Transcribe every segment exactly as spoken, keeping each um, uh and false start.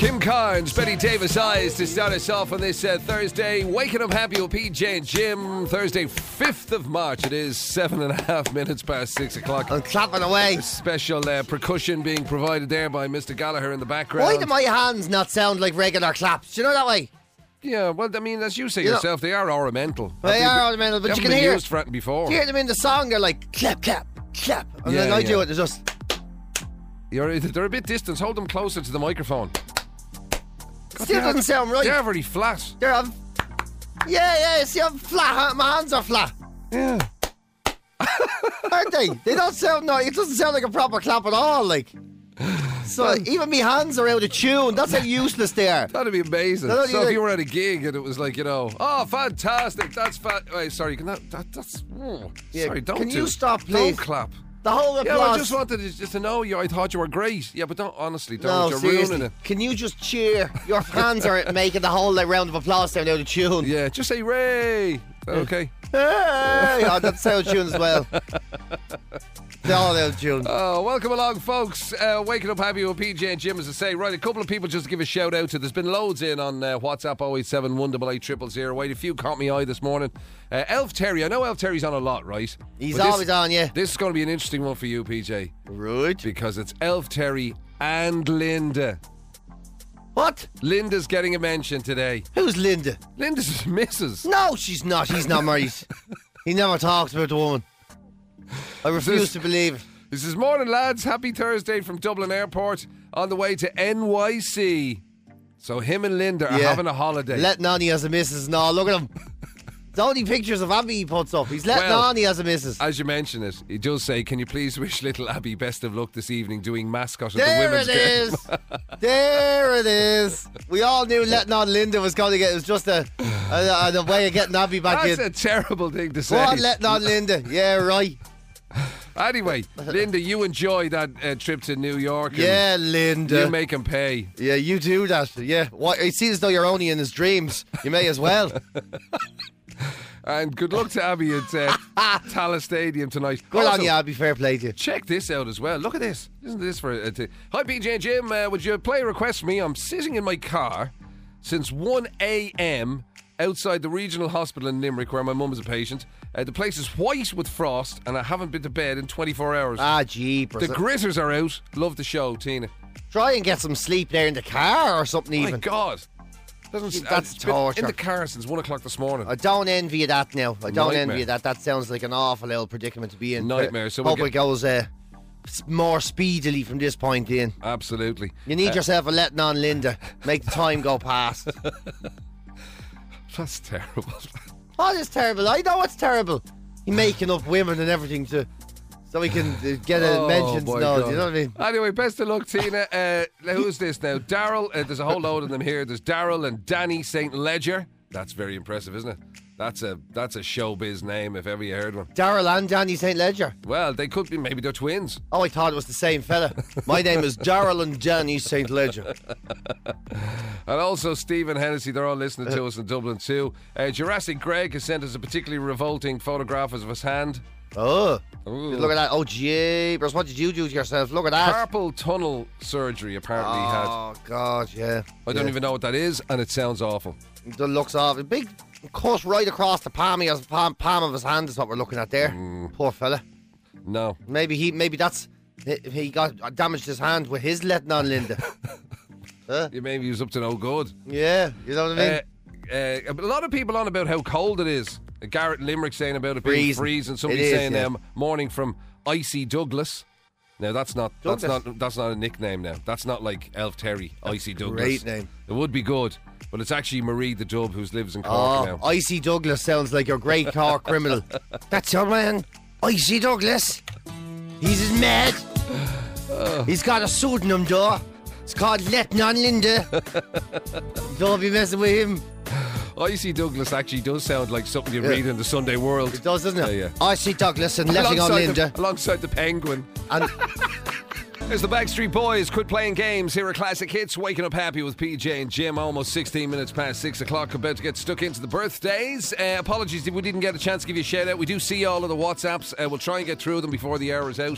Kim Carnes, Betty Davis Eyes to start us off on this uh, Thursday. Waking up happy with P J and Jim. Thursday, fifth of March. It is seven and a half minutes past six o'clock. I'm clapping away. Special uh, percussion being provided there by Mister Gallagher in the background. Why do my hands not sound like regular claps? Do you know that way? Yeah, well, I mean, as you say You know- yourself, they are ornamental. They Have are been- ornamental, but they you haven't can been hear- used for it before. You hear them in the song, they're like, clap, clap, clap. And Yeah, then I yeah. do it, it's just... You're, they're a bit distant. Hold them closer to the microphone. God, Still they are- doesn't sound right. They're very flat. They're... Um, yeah, yeah, see, I'm flat. My hands are flat. Yeah. Aren't they? They don't sound... No, it doesn't sound like a proper clap at all, like... So even my hands are out of tune. That's how useless they are. That'd be amazing. No, no, So you- if you were at a gig and it was like, you know, oh, fantastic, that's fat. Wait, sorry, can that, that that's. Oh, Yeah, sorry, don't can do you it. stop, Don't please? clap. The whole Yeah, applause... I just wanted to, just to know you. I thought you were great. Yeah, but don't, honestly, don't. No, You're seriously. ruining it. Can you just cheer? Your hands are making the whole like, round of applause sound out of tune. Yeah, just say Ray. Okay. Hey, oh, that's out of tune as well. They're all out of tune. Oh, welcome along, folks. Uh, waking up happy with P J and Jim, as I say. Right, a couple of people just to give a shout out to. There's been loads in on uh, WhatsApp oh eight seven, one eight eight, zero zero zero. Wait, a few caught me eye this morning. Uh, Elf Terry, I know Elf Terry's on a lot, right? He's But this- always on, yeah. This is going to be an interesting one for you, P J. Right. Because it's Elf Terry and Linda. What? Linda's getting a mention today. Who's Linda? Linda's missus. No, she's not. He's not married. He never talks about the woman. I refuse This- to believe it. This is morning, lads. Happy Thursday from Dublin Airport on the way to N Y C. So him and Linda are Yeah. having a holiday. Letting on he has a missus and all. Look at him. It's only pictures of Abby he puts up. He's letting Well, on he has a missus. As you mention it, he does say, can you please wish little Abby best of luck this evening doing mascot of There the women's it game? is. There it is. We all knew letting on Linda was going to get. It was just a, a, a, a way of getting Abby back That's in. a terrible thing to say. What letting on Linda? Yeah, right. Anyway, Linda, you enjoy that uh, trip to New York. and Yeah, Linda. You make him pay. Yeah, you do that. Yeah. What? It seems as though you're only in his dreams. You may as well. And good luck to Abby at uh, Tallaght Stadium tonight. Good Also, on you, Abby. Fair play to you. check this out as well. Look at this. Isn't this for a t- Hi, P J and Jim. Uh, would you play a request for me? I'm sitting in my car since one a.m. outside the regional hospital in Limerick where my mum is a patient. Uh, the place is white with frost and I haven't been to bed in twenty-four hours. Ah, jeepers. the gritters are out. Love the show, Tina. Try and get some sleep there in the car or something My even. God. Doesn't, See, that's it's been torture. in the car since one o'clock this morning. I don't envy you that now. I don't Nightmare. envy you that. That sounds like an awful little predicament to be in. Nightmare. So Hope we'll it get- goes uh, s- more speedily from this point in. Absolutely. You need Uh, yourself a letting on Linda. Make the time go past. That's terrible. Oh, it's terrible. I know it's terrible. He making up women and everything to so he can uh, get a Oh, mentions. my No, God. do you know what I mean? Anyway, best of luck, Tina. Uh, who's this now? Daryl. Uh, there's a whole load of them here. There's Daryl and Danny Saint Ledger. That's very impressive, isn't it? That's a that's a showbiz name if ever you heard one. Daryl and Danny Saint Ledger. Well, they could be. Maybe they're twins. Oh, I thought it was the same fella. My name is Daryl and Danny Saint Ledger. And also Stephen Hennessy. They're all listening to us in Dublin too. Uh, Jurassic Greg has sent us a particularly revolting photograph of his hand. Oh, Ooh. look at that. Oh, jeepers. What did you do to yourself? Look at that. Carpal tunnel surgery apparently he had. Oh, God, yeah. I don't Yeah. even know what that is, and it sounds awful. The looks of it. Big cut right across the palm of his, palm, palm of his hand is what we're looking at there. Mm. Poor fella. No. Maybe he, maybe that's, he- he got damaged his hand with his letting on Linda. Huh? You maybe he was up to no good. Yeah, you know what I mean? Uh, uh, a lot of people on about how cold it is. Uh, Garrett Limerick saying about it being Freezing. freezing. Somebody It is, saying yeah. um, morning from Icy Douglas. Now that's not that's Douglas. not that's not a nickname. Now that's not like Elf Terry. Icy Douglas. great name. It would be good, but it's actually Marie the Dub who lives in Cork Oh, now. Icy Douglas sounds like your great Cork criminal. That's your man, Icy Douglas. He's as mad. He's got a pseudonym, though. It's called Letting on Linda. Don't be messing with him. Icy Douglas actually does sound like something you Yeah. read in the Sunday World. It does, doesn't it? Yeah, yeah. Icy Douglas and Letting on Alongside Linda. the, alongside the Penguin. And There's the Backstreet Boys. Quit playing games. Here are classic hits. Waking up happy with P J and Jim. Almost sixteen minutes past six o'clock. About to get stuck into the birthdays. Uh, apologies if we didn't get a chance to give you a shout out. We do see all of the WhatsApps. Uh, we'll try and get through them before the hour is out.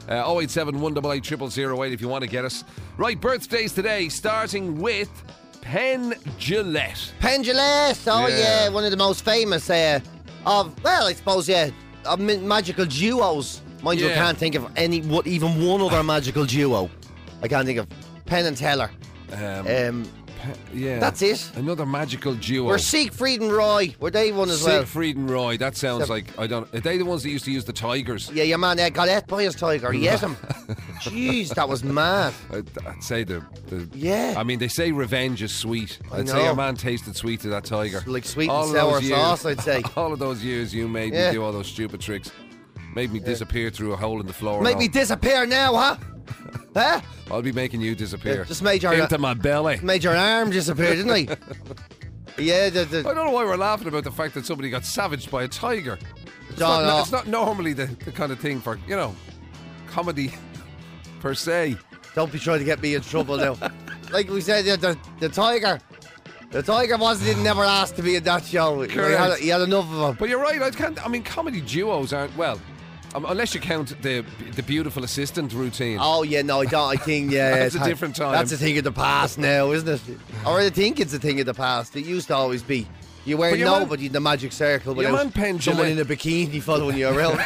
Uh, oh eight seven, one eight eight, zero zero zero eight if you want to get us. Right, birthdays today, starting with Penn Jillette. Penn Jillette, oh yeah. Yeah. one of the most famous uh, of, well, I suppose, yeah, of ma- magical duos. Mind you, I Yeah. can't think of any, what, even one other magical duo. I can't think of Penn and Teller. Um, Um, yeah. that's it. Another magical duo. Were Siegfried and Roy, were they one as well? Siegfried and Roy. That sounds So- like, I don't Are they the ones that used to use the tigers? Yeah, your man uh, got ate by his tiger. He ate him. Jeez, that was mad. I'd, I'd say the, the. Yeah. I mean, they say revenge is sweet. I I'd know. say your man tasted sweet to that tiger. Like sweet All and of sour those years- sauce, I'd say. All of those years you made Yeah. me do all those stupid tricks. Made me disappear through a hole in the floor. Make and me all. disappear now, huh? Huh? I'll be making you disappear. Yeah, just made your- Into my belly. Made your arm disappear, didn't he? Yeah, the, I the, don't know why we're laughing about the fact that somebody got savaged by a tiger. It's, No, not, no. it's not normally the, the kind of thing for, you know, comedy per se. don't be trying to get me in trouble now. Like we said, the, the, the tiger, the tiger wasn't never asked to be in that show. He had, Correct. he had enough of them. But you're right, I can't, I mean, comedy duos aren't, well, um, unless you count the the beautiful assistant routine. Oh yeah, no, I don't. I think yeah, That's a it's- different time. That's a thing of the past now, isn't it? Or I think it's a thing of the past. It used to always be. You wear But your man- nobody in the magic circle your without man Penn someone Jillette- in a bikini following you around.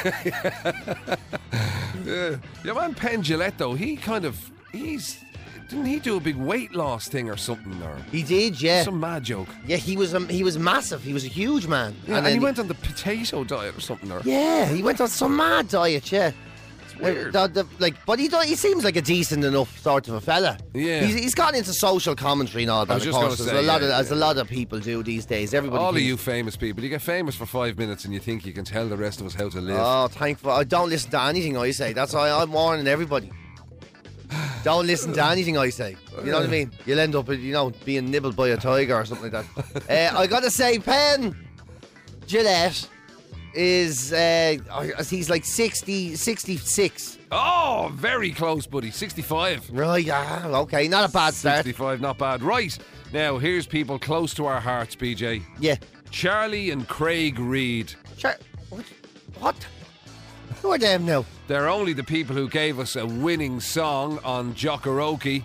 Yeah. Your man Penn Jillette, though, he kind of, he's, didn't he do a big weight loss thing or something? Or He did, yeah. some mad joke. Yeah, he was um, he was massive. He was a huge man. Yeah, and, then he went on the potato diet or something. Or Yeah, he went on some mad diet. Yeah, it's weird. The, the, like, but he do- he seems like a decent enough sort of a fella. Yeah. he's, he's gotten into social commentary and all that. was of just course, gonna There's say, a lot yeah, of as yeah. a lot of people do these days. Everybody. all of thinks- you famous people, you get famous for five minutes and you think you can tell the rest of us how to live. Oh, thankful. I don't listen to anything I say. That's why I'm warning everybody. Don't listen to anything I say. You know what I mean? You'll end up, you know, being nibbled by a tiger or something like that. uh, I gotta say, Penn Jillette is uh, he's like sixty, sixty-six. Oh, very close, buddy. sixty-five. Right? Ah, okay, not a bad start. sixty-five, not bad. Right, now here's people close to our hearts, B J. Yeah. Charlie and Craig Reid. Sure. What? What? Who are them now? They're only the people who gave us a winning song on Jockeroki.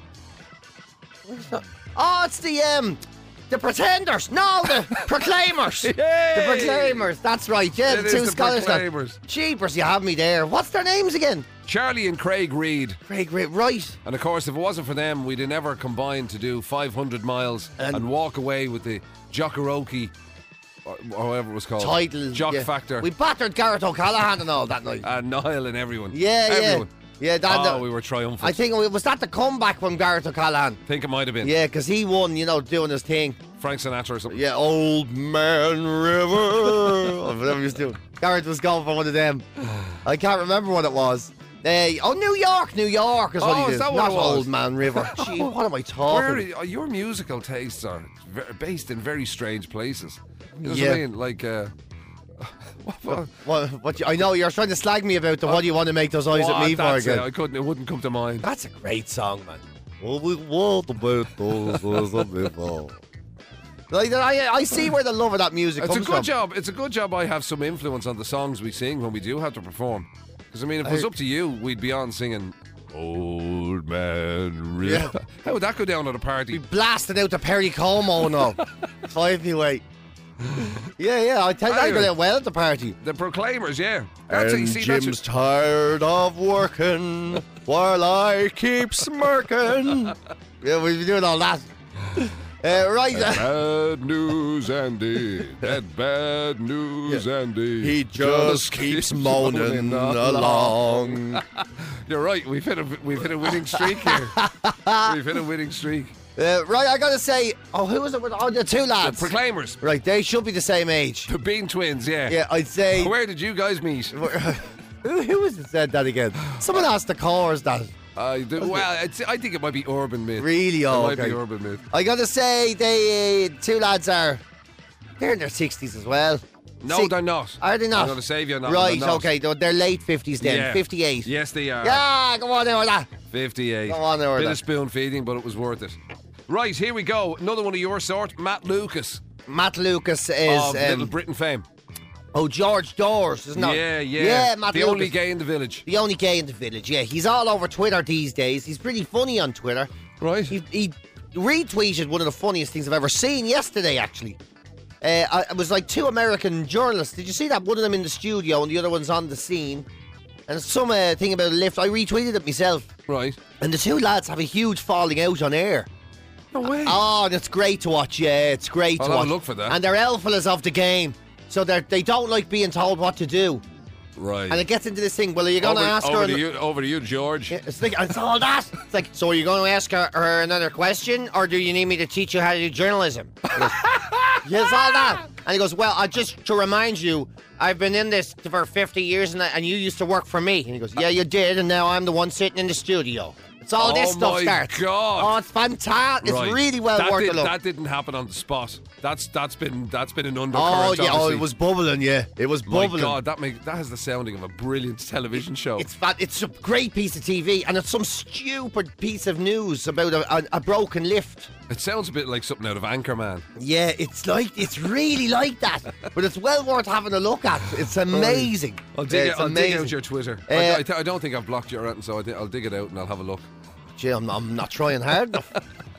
Oh, it's the um, the Pretenders. No, the Proclaimers. The Yay! Proclaimers. That's right. Yeah, It the is two the Scottish lads. Proclaimers. Jeepers, you have me there. What's their names again? Charlie and Craig Reid. Great, great, right. And of course, if it wasn't for them, we'd have never combined to do five hundred miles and, And- walk away with the Jockeroki, or or however it was called. Title. Jock yeah. Factor. We battered Garrett O'Callaghan and all that night. And Niall and everyone. Yeah, yeah. everyone. Yeah, that. Oh, that- we were triumphant. I think it was that the comeback from Garrett O'Callaghan. think it might have been Yeah, because he won, you know, doing his thing. Frank Sinatra or something. Yeah, Old Man River. or whatever he was doing. Garrett was going for one of them. I can't remember what it was. Uh, oh, New York, New York is what Oh, he is did. that what Not it was? Old Man River. Gee, what am I talking? Where are, your musical tastes are ve- based in very strange places. You know what Yeah. I mean? Like, uh, what, what, What, what you, I know you're trying to slag me about the what do you want to make those eyes at what? me for That's again? it. I couldn't. It wouldn't come to mind. That's a great song, man. What we want about those eyes at me for. Like, I, I see where the love of that music It's a comes good from. job. It's a good job. I have some influence on the songs we sing when we do have to perform. Because I mean, if it was I- up to you, we'd be on singing "Old Man River." Yeah. How would that go down at a party? Blasted out to Perry Como and all. Five me way. Yeah, yeah, I tell you, I Anyway. go down well at the party. The Proclaimers, yeah. That's it. You see, that's Jim's it. tired of working while I keep smirking. Yeah, we've been doing all that. Uh, right. Bad news, Andy. That bad news, Andy. He just keeps moaning along. You're right. We've hit a we've hit a winning streak here. We've hit a winning streak. Uh, right, I gotta say, oh, who was it with? Oh, the two The lads. Proclaimers, Right, they should be the same age. the Bean Twins. Yeah. Yeah, I'd say. Where did you guys meet? who, who was it said that again? Someone asked the cores that. Uh, the, well, it's, I think it might be urban myth. Really? It Oh, might okay. be urban myth. I gotta say, they uh, two lads are. They're in their sixties as well. No, Si- they're not. Are they not? I'm going to save you. Not, Right, they're not. okay, they're, they're late fifties then, Yeah. fifty-eight. Yes, they are. Yeah, go on there with that. fifty-eight. Go on there with Bit that. of spoon feeding, but it was worth it. Right, here we go. Another one of your sort, Matt Lucas Matt Lucas is. of Little Um, Britain fame. Oh, George Dawes, isn't it? Yeah, yeah. Yeah, Matt The Lucas. only gay in the village. The only gay in the village, yeah. He's all over Twitter these days. He's pretty funny on Twitter. Right. He, he retweeted one of the funniest things I've ever seen yesterday, actually. Uh, I, it was like two American journalists. Did you see that? One of them in the studio and the other one's on the scene. And it's some uh, thing about a lift. I retweeted it myself. Right. And the two lads have a huge falling out on air. No way. Oh, that's great to watch. Yeah, it's great I'll to have watch. a look for that. And they're alphas of the game. So they they don't like being told what to do. Right. And it gets into this thing, well, are you going to over, ask over her... to you, over to you, George. Yeah, It's, like, it's all that. It's like, so are you going to ask her, her another question, or do you need me to teach you how to do journalism? He goes, yes, all that. And he goes, well, I just to remind you, I've been in this for fifty years, and, I, and you used to work for me. And he goes, yeah, you did, and now I'm the one sitting in the studio. It's all Oh this stuff my starts. God. Oh, it's fantastic. It's Right. really well that worth did, a look. That didn't happen on the spot. That's that's been that's been an undercurrent. Oh, yeah, oh, obviously. it was bubbling, yeah. It was My bubbling. God, that make, that has the sounding of a brilliant television show. It's fat. It's a great piece of T V, and it's some stupid piece of news about a, a, a broken lift. It sounds a bit like something out of Anchorman. Yeah, it's like it's really like that, but it's well worth having a look at. It's amazing. I'll dig, Yeah, it, it's I'll dig amazing. out your Twitter. Uh, I, I, th- I don't think I've blocked you or anything, so I di- I'll dig it out and I'll have a look. Gee, I'm, I'm not trying hard enough.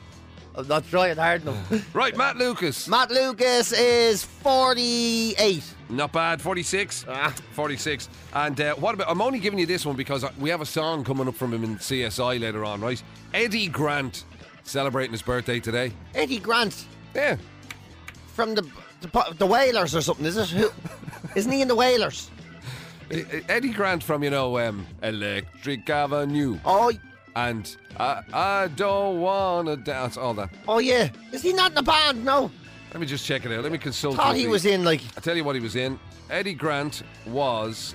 I'm not trying hard enough. Right, Matt Lucas. Matt Lucas is forty-eight. Not bad. forty-six. Ah. forty-six. And uh, what about? I'm only giving you this one because we have a song coming up from him in C S I later on, right? Eddie Grant celebrating his birthday today. Eddie Grant Yeah. from the the, the Whalers or something, is it? Who, isn't he in the Whalers? E- E- Eddie Grant from, you know, um, Electric Avenue. Oh, And I, I don't wanna dance. All that. oh yeah. Is he not in the band? No. Let me just check it out. Let me consult. Thought with he the- was in like. I'll tell you what he was in. Eddie Grant was,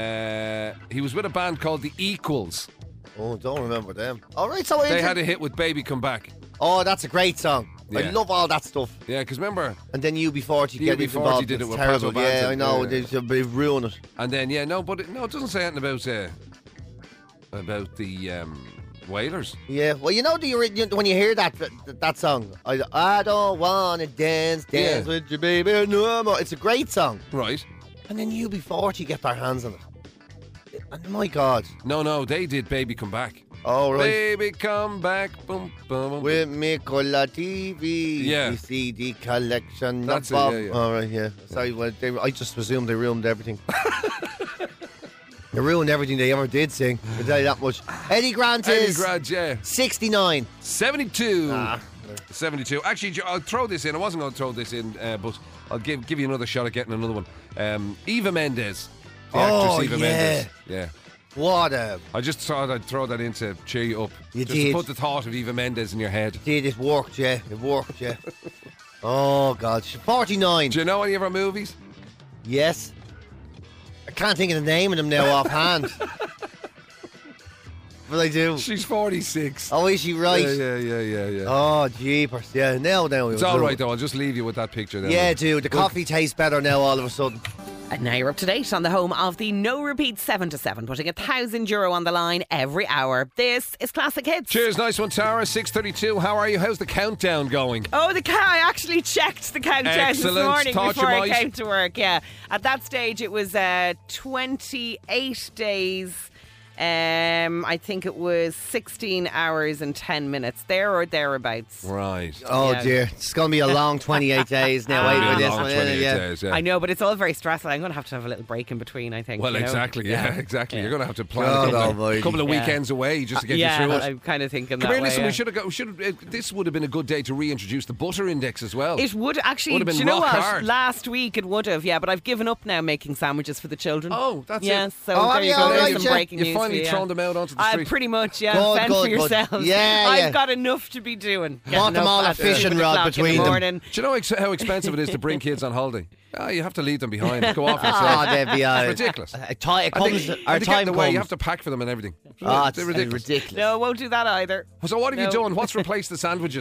uh, he was with a band called The Equals. Oh, don't remember them. All right, so They had a hit with Baby Come Back. Oh, that's a great song. I Yeah. love all that stuff. Yeah, because remember, And then U B forty get U B forty involved. did it It's with terrible. Pablo Yeah, Banton. I know. Yeah. They, they ruin it. and then, yeah, no, but it, no, it doesn't say anything about, uh, about the um, Wailers. Yeah. Well, you know the ori- when you hear that that, that song, I, I don't wanna dance, dance Yeah. with you, baby, no more. It's a great song. Right. And then U B forty get their hands on it. And my God. No, no, they did Baby Come Back. Oh, right. Baby Come Back. Boom, boom, boom. With me Cola T V, Yeah. the C D collection. That's it, Bob. yeah, yeah. All right, yeah. Sorry, well, they, I just presumed they ruined everything. They ruined everything they ever did sing. I'll tell you that much. Eddie Grant Eddie is Grant, yeah. sixty-nine. seventy-two. Ah. seventy-two. Actually, I'll throw this in. I wasn't going to throw this in, uh, but I'll give give you another shot at getting another one. Um, Eva Mendes. The Oh, actress Eva yeah. Mendes. Yeah. What a I just thought I'd throw that in to cheer you up. You just did. to put the thought of Eva Mendes in your head. did. It worked, yeah. It worked, yeah. Oh, God. She's forty-nine. Do you know any of her movies? Yes. I can't think of the name of them now offhand. But I do. She's forty-six. Oh, is she right? Yeah, yeah, yeah, yeah, yeah. Oh, jeepers. Yeah, now, now. It's all right, though. I'll just leave you with that picture there. Yeah, dude. The coffee tastes better now all of a sudden. And now you're up to date on the home of the no repeat seven to seven, putting a thousand euro on the line every hour. This is Classic Hits. Cheers, nice one, Tara. six thirty-two. How are you? How's the countdown going? Oh, the car! I actually checked the countdown Excellent. this morning Thought you before I might. came to work. Yeah, at that stage it was uh, twenty-eight days. Um, I think it was sixteen hours and ten minutes, there or thereabouts. Right. Oh, Yeah. dear. It's going to be a long twenty-eight days now. It'll Wait be for a this long one. Yeah, twenty-eight yeah. days, yeah. I know, but it's all very stressful. I'm going to have to have a little break in between, I think. Well, you know? exactly. Yeah, exactly. Yeah. You're going to have to plan God a couple, almighty. of, couple of Yeah. weekends away just to get yeah, you through it. I'm kind of thinking Come that here, way. listen. yeah. We should have got. We should have. This would have been a good day to reintroduce the butter index as well. It would actually, Would have been do you know rock what? hard. Last week it would have, yeah, but I've given up now making sandwiches for the children. Oh, that's yeah, it. so Oh, there have you you? go. All There's right, some yeah. breaking You've news. finally for you, thrown yeah. them out onto the I street. pretty much, yeah. Good, Fend for good, good. yourselves. Yeah, I've yeah. got enough to be doing. Bought Getting them up all a at fishing seven rod o'clock between in the them. morning. Do you know ex- how expensive it is to bring kids on holiday? Ah, you have to leave them behind. Go off Oh, yourself. they'd be uh, It's ridiculous. A ti- it And comes, they, our and to get in time the way, comes. you have to pack for them and everything. Oh, it's They're ridiculous. ridiculous. No, won't do that either. So what have you No. done? What's replaced the sandwiches?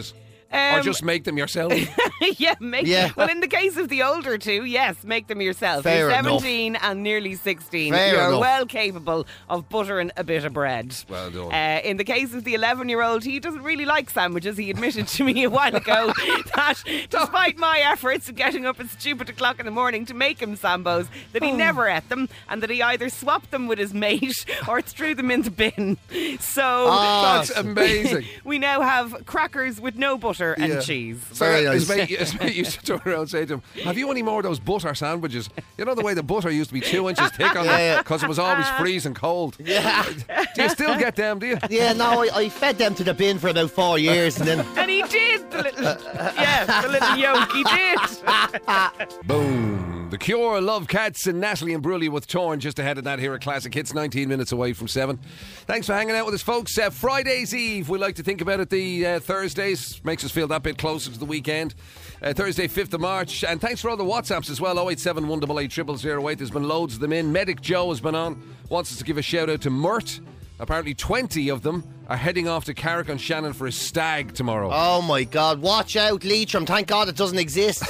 Um, or just make them yourself. yeah, make, Yeah. Well, in the case of the older two, yes, make them yourself. Fair You're enough. seventeen and nearly sixteen. Fair You're enough. well capable of buttering a bit of bread. Well done. Uh, in the case of the eleven-year-old, he doesn't really like sandwiches. He admitted to me a while ago that despite my efforts of getting up at stupid o'clock in the morning to make him sambos, that he Oh. never ate them and that he either swapped them with his mate or threw them in the bin. So Ah. That's amazing. we now have crackers with no butter Yeah. and cheese. So Very his nice. mate, his mate used to turn around and say to him, have you any more of those butter sandwiches? You know the way the butter used to be two inches thick on Yeah, it yeah. because it was always freezing cold. Yeah. Do you still get them, do you? Yeah, no, I, I fed them to the bin for about four years and then. And he did, the little, yeah, the little yolk, he did. Boom. The Cure, Love Cats, and Natalie and Bruley with Torn just ahead of that here at Classic Hits, nineteen minutes away from seven. Thanks for hanging out with us, folks. Uh, Friday's Eve, we like to think about it. The uh, Thursdays makes us feel that bit closer to the weekend. Uh, Thursday, fifth of March. And thanks for all the WhatsApps as well. oh eight seven, one eight eight, zero zero zero eight. There's been loads of them in. Medic Joe has been on. Wants us to give a shout out to Mert. Apparently twenty of them are heading off to Carrick on Shannon for a stag tomorrow. Oh my God! Watch out, Leitrim. Thank God it doesn't exist.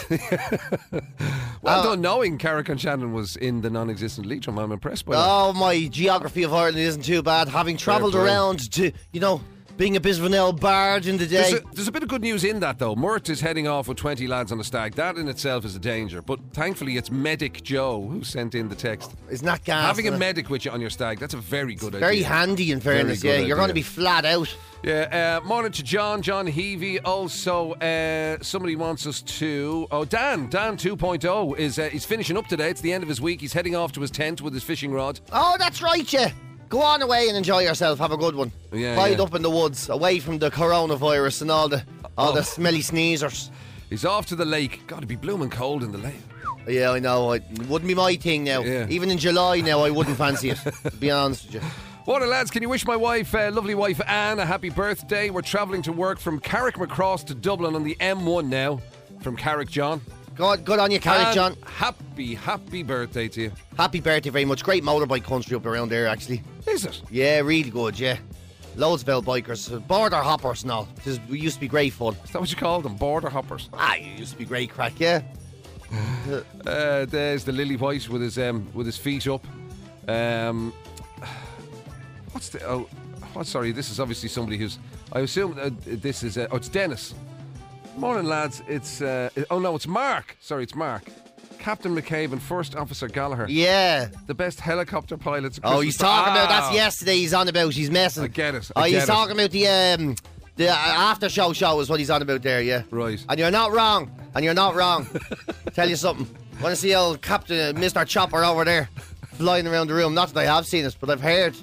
well uh, done knowing Carrick on Shannon was in the non-existent Leitrim. I'm impressed by that. Oh, my geography of Ireland isn't too bad. Having travelled play. around to, you know, being a bit of an old bard in the There's day. a, there's a bit of good news in that, though. Mert is heading off with twenty lads on a stag. That in itself is a danger. But thankfully, it's Medic Joe who sent in the text. Isn't that gas? Having a isn't it? medic with you on your stag, that's a very good Very idea. handy, in fairness. Very Yeah, good you're going to idea. be flat out. Yeah, uh, morning to John, John Heavey. Also, uh, somebody wants us to... Oh, Dan, Dan two point oh is uh, he's finishing up today. It's the end of his week. He's heading off to his tent with his fishing rod. Oh, that's right, yeah. Go on away and enjoy yourself. Have a good one. Yeah, Hide yeah. up in the woods, away from the coronavirus and all the all Oh. the smelly sneezers. He's off to the lake. God, it'd be blooming cold in the lake. Yeah, I know. It wouldn't be my thing now. Yeah. Even in July now, I wouldn't fancy it. To be honest with you. What lads, can you wish my wife, uh, lovely wife Anne, a happy birthday? We're travelling to work from Carrick Macross to Dublin on the M one now. From Carrick, John. Good, good on you, Carrick, And John. Happy, happy birthday to you. Happy birthday very much. Great motorbike country up around there, actually. Is it? Yeah, really good, yeah. Loads of old bikers, border hoppers and all. This used to be great fun. Is that what you call them? Border hoppers. Ah, it used to be great crack, yeah. Uh, there's the Lily White with his um, with his feet up. Um, what's the? Oh, oh, sorry. This is obviously somebody who's. I assume uh, this is. Uh, oh, it's Dennis. Morning, lads. It's. Uh, oh no, it's Mark. Sorry, it's Mark. Captain McCabe and First Officer Gallagher. Yeah. The best helicopter pilots. Oh, he's talking about that's yesterday. He's on about. He's messing. I get it. Oh, I he's get it. talking about the um, the after show show is what he's on about there. Yeah. Right. And you're not wrong. And you're not wrong. Tell you something. Want to see old Captain uh, Mister Chopper over there flying around the room? Not that I have seen it, but I've heard.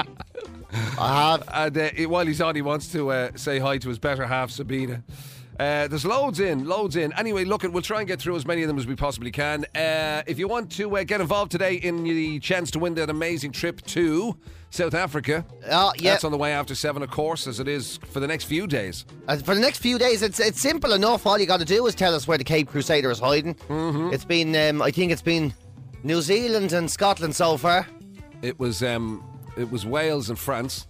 I have. And uh, he- while he's on, he wants to uh, say hi to his better half, Sabina. Uh, there's loads in, loads in. Anyway, look, we'll try and get through as many of them as we possibly can. Uh, if you want to uh, get involved today in the chance to win that amazing trip to South Africa, Oh, yeah. that's on the way after seven, of course, as it is for the next few days. And for the next few days, it's it's simple enough. All you got to do is tell us where the Cape Crusader is hiding. Mm-hmm. It's been, um, I think it's been New Zealand and Scotland so far. It was, um, it was Wales and France,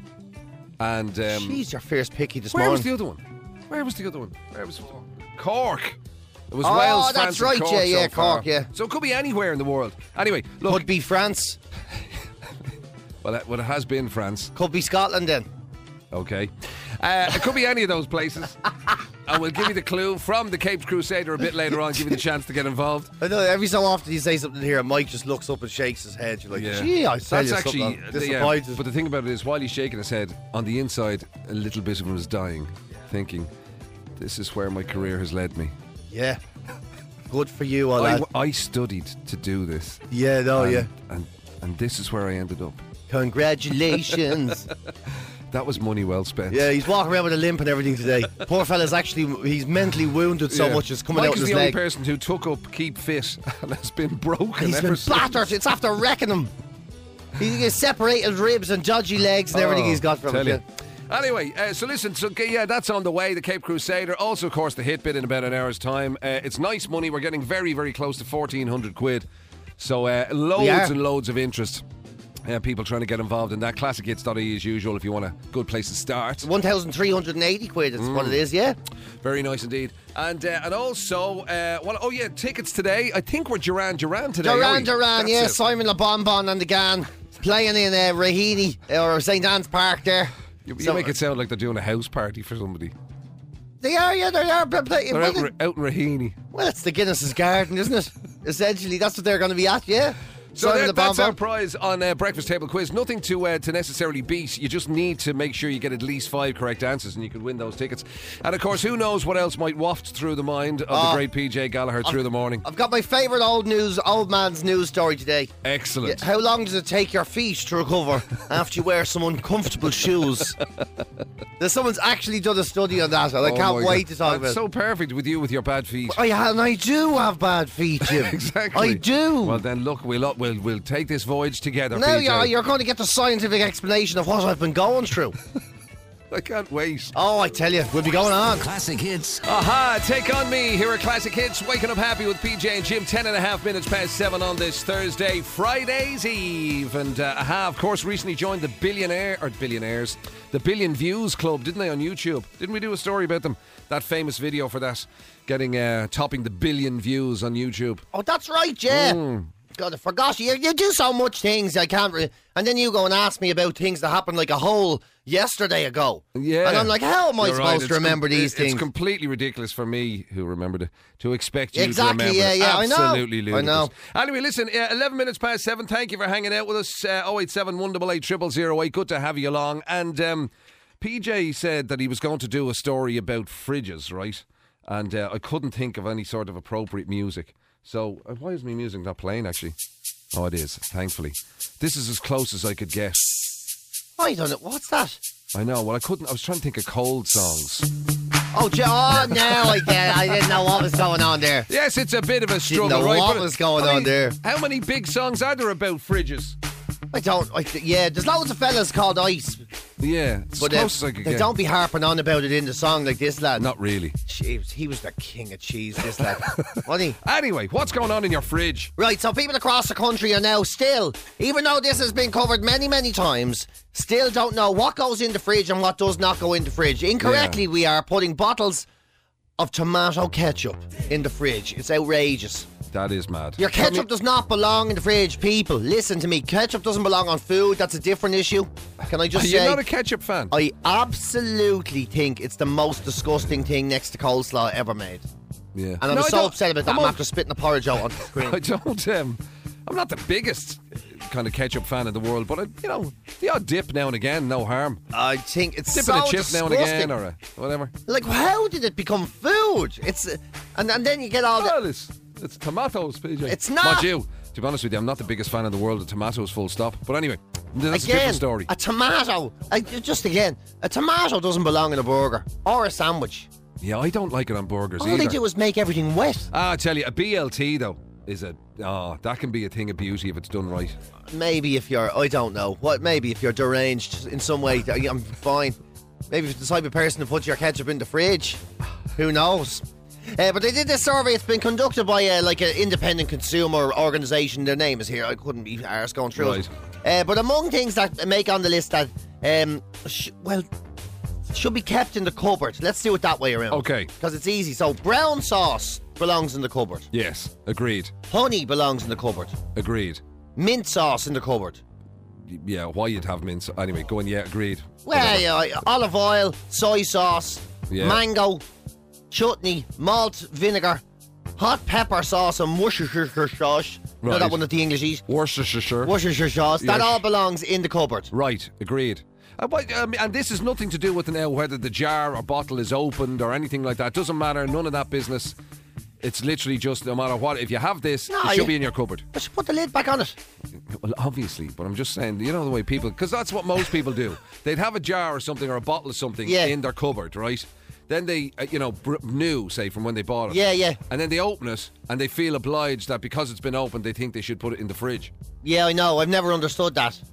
and um, Jeez, you're fierce picky this where morning. was the other one? Where was the other one? Where was Cork? It was Oh, Wales, that's France, right, and Cork yeah, so yeah, far. Cork, yeah. So it could be anywhere in the world. Anyway, look. Could be France. Well, it, well, it has been France. Could be Scotland then. Okay. Uh, it could be any of those places. And we'll give you the clue from the Cape Crusader a bit later on, give you the chance to get involved. I know every so often you say something here, and Mike just looks up and shakes his head. You're like, gee, I tell That's you actually, something. I'm the- yeah, disappointed. but the thing about it is, while he's shaking his head, on the inside, a little bit of him is dying, thinking, this is where my career has led me. Yeah. Good for you, all I, that. I studied to do this. Yeah, no, and, yeah. And, and this is where I ended up. Congratulations. That was money well spent. Yeah, he's walking around with a limp and everything today. Poor fella's actually, he's mentally wounded so Yeah. much it's coming Mike out is in his the only leg. person who took up Keep Fit and has been broken He's ever been since. battered. It's after wrecking him. He gets separated ribs and dodgy legs and everything Oh, he's got from tell it. you. Anyway, uh, so listen, so okay, yeah, that's on the way, the Cape Crusader. Also, of course, the hit bit in about an hour's time. Uh, it's nice money. We're getting very, very close to fourteen hundred quid. So uh, loads are. and loads of interest. Uh, people trying to get involved in that. classic hits dot I E as usual if you want a good place to start. one thousand three hundred eighty quid is mm. what it is, yeah. Very nice indeed. And uh, and also, uh, well, oh yeah, tickets today. I think we're Duran Duran today. Duran Duran, yeah. It. Simon Le Bon Bon and the gang playing in uh, Raheny or Saint Anne's Park there. You, you so, make it sound like they're doing a house party for somebody. They are, yeah, they are. Playing, they're out, out in Raheny. Well, it's the Guinness's Garden, isn't it? Essentially, that's what they're going to be at, yeah. So that, that's our prize on uh, Breakfast Table Quiz. Nothing to uh, to necessarily beat. You just need to make sure you get at least five correct answers and you could win those tickets. And of course, who knows what else might waft through the mind of uh, the great P J Gallagher I've, through the morning. I've got my favourite old news, old man's news story today. Excellent. Yeah, how long does it take your feet to recover after you wear some uncomfortable shoes? There's someone's actually done a study on that and I oh can't wait God. to talk That's about it. so perfect with you with your bad feet. I, and I do have bad feet, Jim. Exactly. I do. Well then, look, we'll, we'll, we'll take this voyage together. Now P J. you're, you're going to get the scientific explanation of what I've been going through. I can't wait. Oh, I tell you, we'll be going on. Classic Hits. Aha, take on me. Here are Classic Hits. Waking up happy with P J and Jim. Ten and a half minutes past seven on this Thursday, Friday's Eve. And uh, Aha, of course, recently joined the billionaire, or billionaires, the Billion Views Club, didn't they, on YouTube? Didn't we do a story about them? That famous video for that, getting, uh, topping the billion views on YouTube. Oh, that's right, yeah. Mm. God, I forgot. You, you do so much things I can't... Re- and then you go and ask me about things that happened like a whole yesterday ago. Yeah. And I'm like, how am I You're supposed right. to remember com- these it's things? It's completely ridiculous for me, who remembered it, to expect you exactly, to remember yeah, it. yeah, Absolutely I know. ludicrous. I know. Anyway, listen, uh, eleven minutes past seven. Thank you for hanging out with us. Uh, oh eight seven, one eight eight, zero zero zero eight. Good to have you along. And um, P J said that he was going to do a story about fridges, right? And uh, I couldn't think of any sort of appropriate music. So, uh, why is my music not playing, actually? Oh, it is, thankfully. This is as close as I could get. I don't know. What's that? I know. Well, I couldn't. I was trying to think of cold songs. Oh, j- oh now I get it. I didn't know what was going on there. Yes, it's a bit of a struggle, Didn't know right? what But, was going I on mean, there. How many big songs are there about fridges? I don't... I, yeah, there's loads of fellas called Ice. Yeah, it's But as uh, close as I could they get. don't be harping on about it in the song like this lad. Not really. Jeez, he was the king of cheese, this lad. Wasn't he? Anyway, what's going on in your fridge? Right, so people across the country are now still, even though this has been covered many, many times, still don't know what goes in the fridge and what does not go in the fridge. Incorrectly, Yeah. we are putting bottles of tomato ketchup in the fridge. It's outrageous. That is mad. Your Tell ketchup me- does not belong in the fridge, people. Listen to me. Ketchup doesn't belong on food. That's a different issue. Can I just Are say... you not a ketchup fan? I absolutely think it's the most disgusting thing next to coleslaw ever made. Yeah. And I No, was I so don't- upset about that. I'm I'm not- after spitting the porridge out on the screen. I don't. Um, I'm not the biggest kind of ketchup fan in the world, but I, you know, the odd dip now and again, no harm. I think it's Dipping so a chip disgusting. now and again, or a, whatever. Like, how did it become food? It's uh, and and then you get all the. Well, it's, it's tomatoes, P J. It's not. Mind you, to be honest with you, I'm not the biggest fan in the world of tomatoes, full stop. But anyway, that's a Again, different story. a tomato. I, just again, a tomato doesn't belong in a burger or a sandwich. Yeah, I don't like it on burgers All either. they do is make everything wet. Ah, I tell you, a B L T though is a oh, that can be a thing of beauty if it's done right. Maybe if you're, I don't know what. Maybe if you're deranged in some way, I'm fine. Maybe if you're the type of person to put your ketchup in the fridge, who knows? Uh, but they did this survey. It's been conducted by uh, like an independent consumer organisation. Their name is here. I couldn't be arsed going through Right. it. Uh, but among things that make on the list that, um, sh- well, should be kept in the cupboard. Let's do it that way around. Okay. Because it's easy. So brown sauce belongs in the cupboard. Yes, agreed, Honey belongs in the cupboard. agreed. Mint sauce in the cupboard. Yeah, why you'd have mince? Anyway, going. Yeah, agreed. Well, Whatever. yeah, olive oil, soy sauce, Yeah. mango, chutney, malt vinegar, hot pepper sauce, and Worcestershire sauce. You know Right. that one that the English eat? Worcestershire. Worcestershire sauce. That Yes. all belongs in the cupboard. Right, agreed. Uh, but, um, and this is nothing to do with now whether the jar or bottle is opened or anything like that. Doesn't matter. None of that business. It's literally just no matter what. If you have this, No, it should you- be in your cupboard. I should put the lid back on it. Well, obviously, but I'm just saying, you know the way people, because that's what most people do. They'd have a jar or something or a bottle of something Yeah. in their cupboard, right? Then they, uh, you know, br- new, say, from when they bought it. Yeah, yeah. And then they open it and they feel obliged that because it's been opened, they think they should put it in the fridge. Yeah, I know. I've never understood that.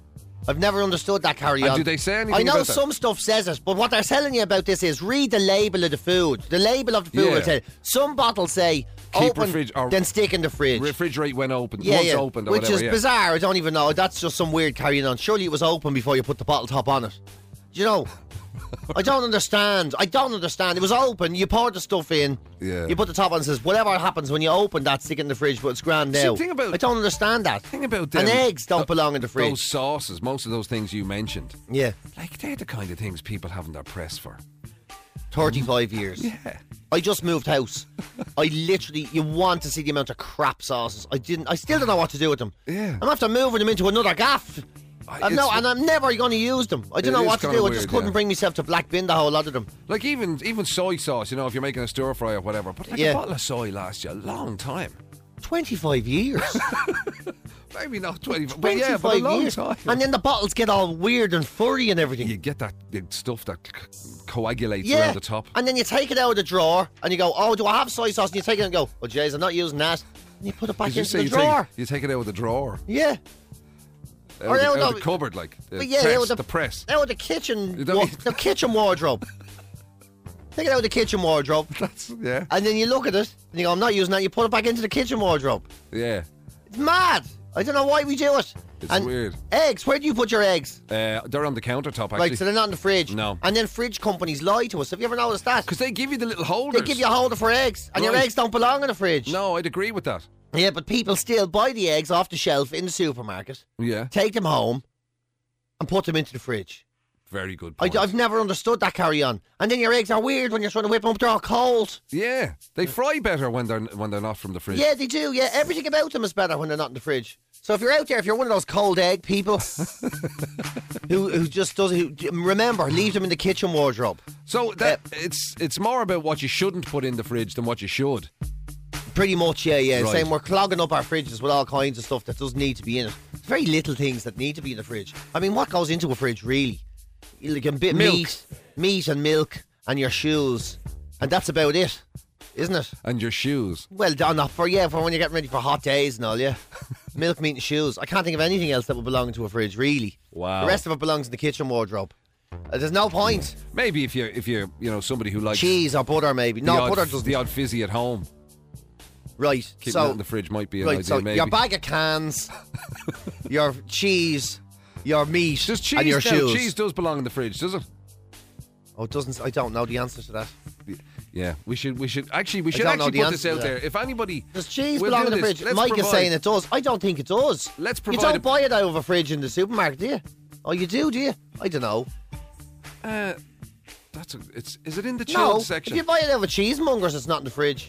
I've never understood that carry And on. do they say anything I know about that? some stuff says it, but what they're telling you about this is read the label of the food. The label of the food Yeah. will tell you. Some bottles say Keep open, refrig- or then stick in the fridge. Refrigerate when open. yeah, Once yeah. opened or Which whatever. is yeah. bizarre. I don't even know. That's just some weird carrying on. Surely it was open before you put the bottle top on it. Do you know? I don't understand. I don't understand. It was open. You poured the stuff in. Yeah. You put the top on and says, whatever happens when you open that, stick it in the fridge, but it's grand See, now. the thing about- I don't understand that. Thing about them, And eggs don't th- belong in the fridge. Those sauces, most of those things you mentioned, Yeah. like they're the kind of things people haven't their press for. thirty-five years. Yeah. I just moved house. I literally, you want to see the amount of crap sauces. I didn't, I still don't know what to do with them. Yeah. I'm after moving them into another gaff. I- I've no, it's- and I'm never going to use them. I don't It know is what to kinda do. I weird, just couldn't yeah. bring myself to black bin the whole lot of them. Like even even soy sauce, you know, if you're making a stir fry or whatever. But like Yeah. a bottle of soy lasts you a long time. twenty-five years. Maybe not twenty, but yeah, twenty-five but a long years. time. And then the bottles get all weird and furry and everything. You get that the stuff that c- coagulates yeah. around the top. And then you take it out of the drawer and you go, oh, do I have soy sauce? And you take it and go, oh, jeez, I'm not using that. And you put it back Did you into say the you drawer. take, you take it out of the drawer, Yeah. out, Or of the, out out of of- the cupboard, like the, But yeah, press, out of the, the- press. Out of the kitchen, You don't wa- need- the kitchen wardrobe. Take it out of the kitchen wardrobe. That's yeah, And then you look at it and you go, I'm not using that. You put it back into the kitchen wardrobe. yeah. It's mad. I don't know why we do it. It's and weird. Eggs, where do you put your eggs? Uh, they're on the countertop actually, Right, so they're not in the fridge. No. And then fridge companies lie to us. Have you ever noticed that? because they give you the little holders. They give you a holder for eggs, and your Right. eggs don't belong in the fridge. No, I'd agree with that. Yeah, but people still buy the eggs off the shelf in the supermarket, Yeah, take them home, and put them into the fridge. very good I, point. I've never understood that carry on. And then your eggs are weird when you're trying to whip them up. They're all cold. Yeah, they fry better when they're when they're not from the fridge. Yeah, they do. Yeah, everything about them is better when they're not in the fridge. So if you're out there, if you're one of those cold egg people who who just does, who remember, leave them in the kitchen wardrobe. So that it's it's more about what you shouldn't put in the fridge than what you should. Pretty much, yeah, yeah. Right. Saying we're clogging up our fridges with all kinds of stuff that doesn't need to be in it. Very little things that need to be in the fridge. I mean, what goes into a fridge really? Like a bit Milk. meat, meat and milk, and your shoes, and that's about it, isn't it? And your shoes. Well done, not for yeah, for when you're getting ready for hot days and all, yeah. Milk, meat, and shoes. I can't think of anything else that would belong into a fridge, really. Wow. The rest of it belongs in the kitchen wardrobe. Uh, there's no point. Maybe if you if you you know somebody who likes Cheese or butter, maybe. the No, odd, butter doesn't. the odd fizzy at home, Right. keeping so that in the fridge might be an right. idea. So maybe your bag of cans, your cheese, your meat, does cheese and your now, shoes. cheese does belong in the fridge, does it? Oh, it doesn't. I don't know the answer to that. Yeah, we should we should actually we I should don't know actually the put this answer out to there. that. If anybody Does cheese we'll belong do in the this. fridge? Let's Mike is provide- saying it does. I don't think it does. Let's You provide don't a- buy it out of a fridge in the supermarket, do you? Oh, you do, do you? I don't know. Uh, that's a, it's is it in the No, chilled if section? you buy it out of a cheesemonger's, it's not in the fridge.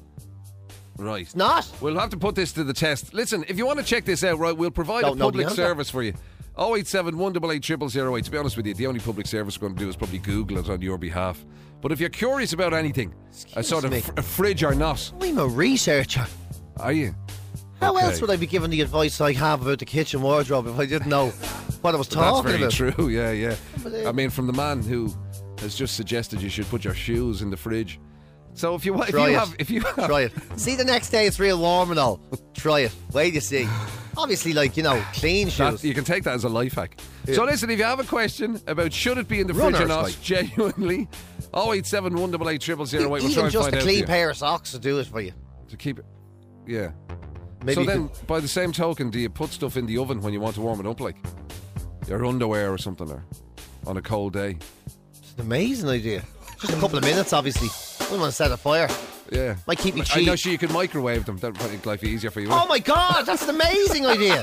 Right. It's not. We'll have to put this to the test. Listen, if you want to check this out, right, we'll provide Don't a know the public answer. service for you. oh eight seven, one eight eight, zero zero zero eight. To be honest with you, the only public service we're going to do is probably Google it on your behalf. But if you're curious about anything, a sort of me. fr- a fridge or not, I'm a researcher. are you? How Okay. else would I be giving the advice I have about the kitchen wardrobe if I didn't know what I was That's talking very about? true, yeah, yeah. But, uh, I mean, from the man who has just suggested you should put your shoes in the fridge. So if you want, if Try you it. have, if you have, Try it. See, the next day it's real warm and all. Try it. Wait you see. Obviously, like, you know, clean that, shoes. you can take that as a life hack. So listen, if you have a question about should it be in the Runners, fridge or not, like. genuinely, oh eight seven, one eight eight, zero zero zero eight. We'll try Even and just find a out for clean you. pair of socks to do it for you. To keep it, yeah. Maybe so you then, could- by the same token, do you put stuff in the oven when you want to warm it up, like your underwear or something, or on a cold day? It's an amazing idea. Just a couple of minutes, obviously. Wouldn't want to set a fire. Yeah, Might keep you I know, cheap. sure you could microwave them. That would make life easier for you. Oh my God, that's an amazing idea.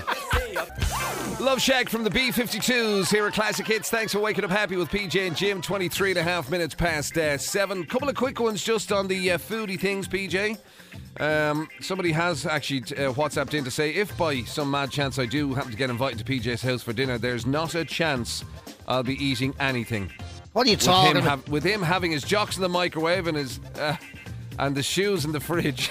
Love Shack from the B fifty-twos here at Classic Hits. Thanks for waking up happy with P J and Jim. twenty-three and a half minutes past uh, seven. Couple of quick ones just on the uh, foodie things, P J. Um, somebody has actually uh, WhatsApped in to say, if by some mad chance I do happen to get invited to P J's house for dinner, there's not a chance I'll be eating anything. What are you With talking him, about? have, with him having his jocks in the microwave and his uh, and the shoes in the fridge.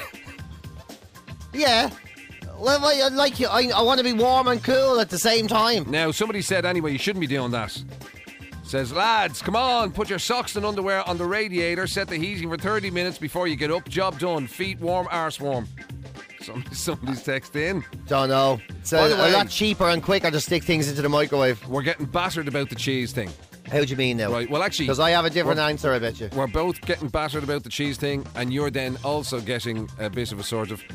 Yeah. Well, I, I like you. I, I want to be warm and cool at the same time. Now, somebody said anyway, you shouldn't be doing that. Says, lads, come on, put your socks and underwear on the radiator, set the heating for thirty minutes before you get up. Job done. Feet warm, arse warm. Somebody, somebody's text in. Don't know. It's By the a, a way- lot cheaper and quicker to stick things into the microwave. We're getting battered about the cheese thing. How do you mean now? Right, well, actually... Because I have a different we're- answer, I bet you. We're both getting battered about the cheese thing, and you're then also getting a bit of a sort of,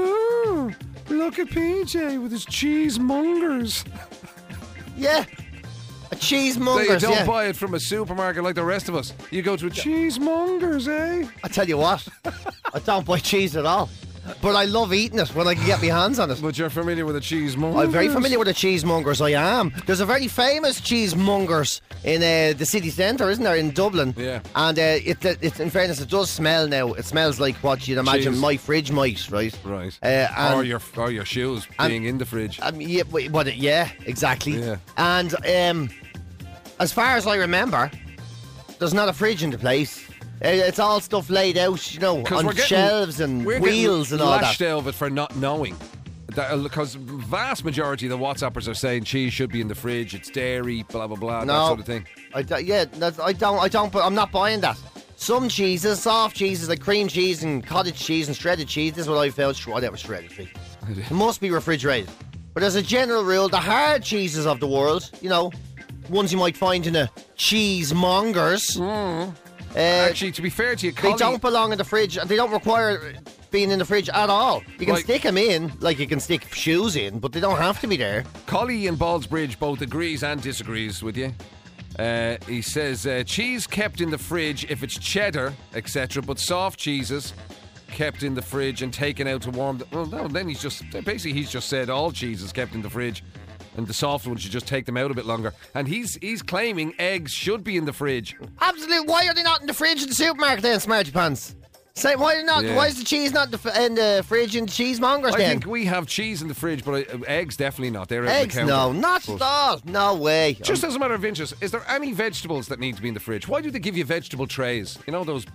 oh, look at P J with his cheesemongers. Yeah. A So cheesemongers, you don't yeah. buy it from a supermarket like the rest of us. You go to a cheesemongers, eh? I tell you what, I don't buy cheese at all. But I love eating it when I can get my hands on it. But you're familiar with a cheesemongers. I'm very familiar with the cheesemongers, I am. There's a very famous cheesemongers in uh, the city centre, isn't there, in Dublin? Yeah. And uh, it, it, in fairness, it does smell now. It smells like what you'd imagine Cheese. my fridge might, right? Right. Uh, and, or your or your shoes and- being in the fridge. Um, yeah, wait, what, yeah, exactly. Yeah. And um, as far as I remember, there's not a fridge in the place. Uh, It's all stuff laid out, you know, 'Cause on we're getting- shelves and we're wheels getting and all lashed that. out of it for not knowing. Because vast majority of the WhatsAppers are saying cheese should be in the fridge. It's dairy, blah blah blah, that No, sort of thing. I d- yeah, that's, I don't, I don't, but I'm not buying that. Some cheeses, soft cheeses like cream cheese and cottage cheese and shredded cheese. This is what I found. Sh- Whatever shredded cheese. It must be refrigerated. But as a general rule, the hard cheeses of the world, you know, ones you might find in a cheesemongers. Uh, Actually, to be fair to you, they Collie, don't belong in the fridge, and they don't require being in the fridge at all. You can Like- stick them in, like you can stick shoes in, but they don't have to be there. Collie in Ballsbridge both agrees and disagrees with you. Uh, he says uh, cheese kept in the fridge if it's cheddar, et cetera, but soft cheeses kept in the fridge and taken out to warm. The, well, no, then he's just basically he's just said all cheeses kept in the fridge, and the soft ones you just take them out a bit longer. And he's he's claiming eggs should be in the fridge. Absolutely. Why are they not in the fridge in the supermarket then, Smarty Pants? Say why are they not? Yeah. Why is the cheese not in the, f- in the fridge in the cheesemongers I then? think we have cheese in the fridge, but uh, eggs definitely not. They're out Eggs? on the counter. No, not But- at all. No way. Just as a matter of interest, is there any vegetables that need to be in the fridge? Why do they give you vegetable trays? You know those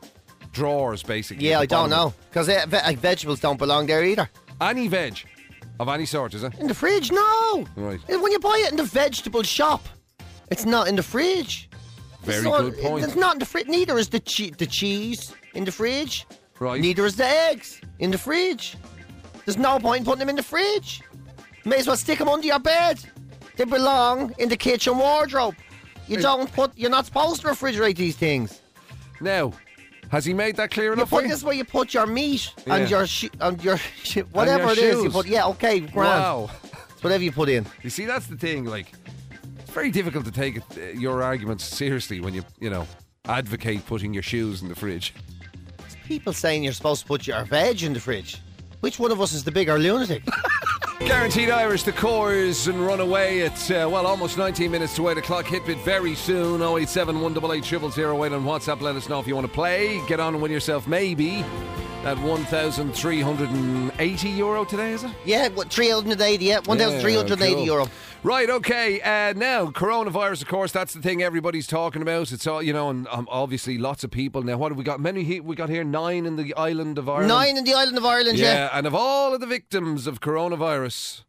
drawers, basically. yeah, at I the don't bottom? know because uh, ve- like, vegetables don't belong there either. Any veg of any sort, is it? In the fridge, no. Right. When you buy it in the vegetable shop, it's not in the fridge. Very So, good point. It's not in the fridge. Neither is the che- the cheese in the fridge. Right. Neither is the eggs in the fridge. There's no point in putting them in the fridge. May as well stick them under your bed. They belong in the kitchen wardrobe. You don't put. You're not supposed to refrigerate these things. Now, has he made that clear You enough for put you? this where you put your meat Yeah. and your shi and your shi whatever your it is. You shoes. put yeah, okay, grand. Wow. It's whatever you put in. You see, that's the thing. Like, it's very difficult to take it, uh, your arguments seriously when you, you know, advocate putting your shoes in the fridge. People saying you're supposed to put your veg in the fridge. Which one of us is the bigger lunatic? Guaranteed Irish, the Cores, and run away at, uh, well, almost nineteen minutes to eight o'clock. Hit bit very soon. oh eight seven, one eight eight, zero zero zero eight on WhatsApp. Let us know if you want to play. Get on and win yourself maybe that one thousand three hundred eighty euro today, is it? Yeah, what, three hundred eighty, yeah, one thousand three hundred eighty cool. euro. Right, okay. Uh, now, coronavirus, of course, that's the thing everybody's talking about. It's all, you know, and um, obviously lots of people. Now, what have we got? Many he- we got here? Nine in the island of Ireland. Nine in the island of Ireland, yeah. Yeah, and of all of the victims of coronavirus,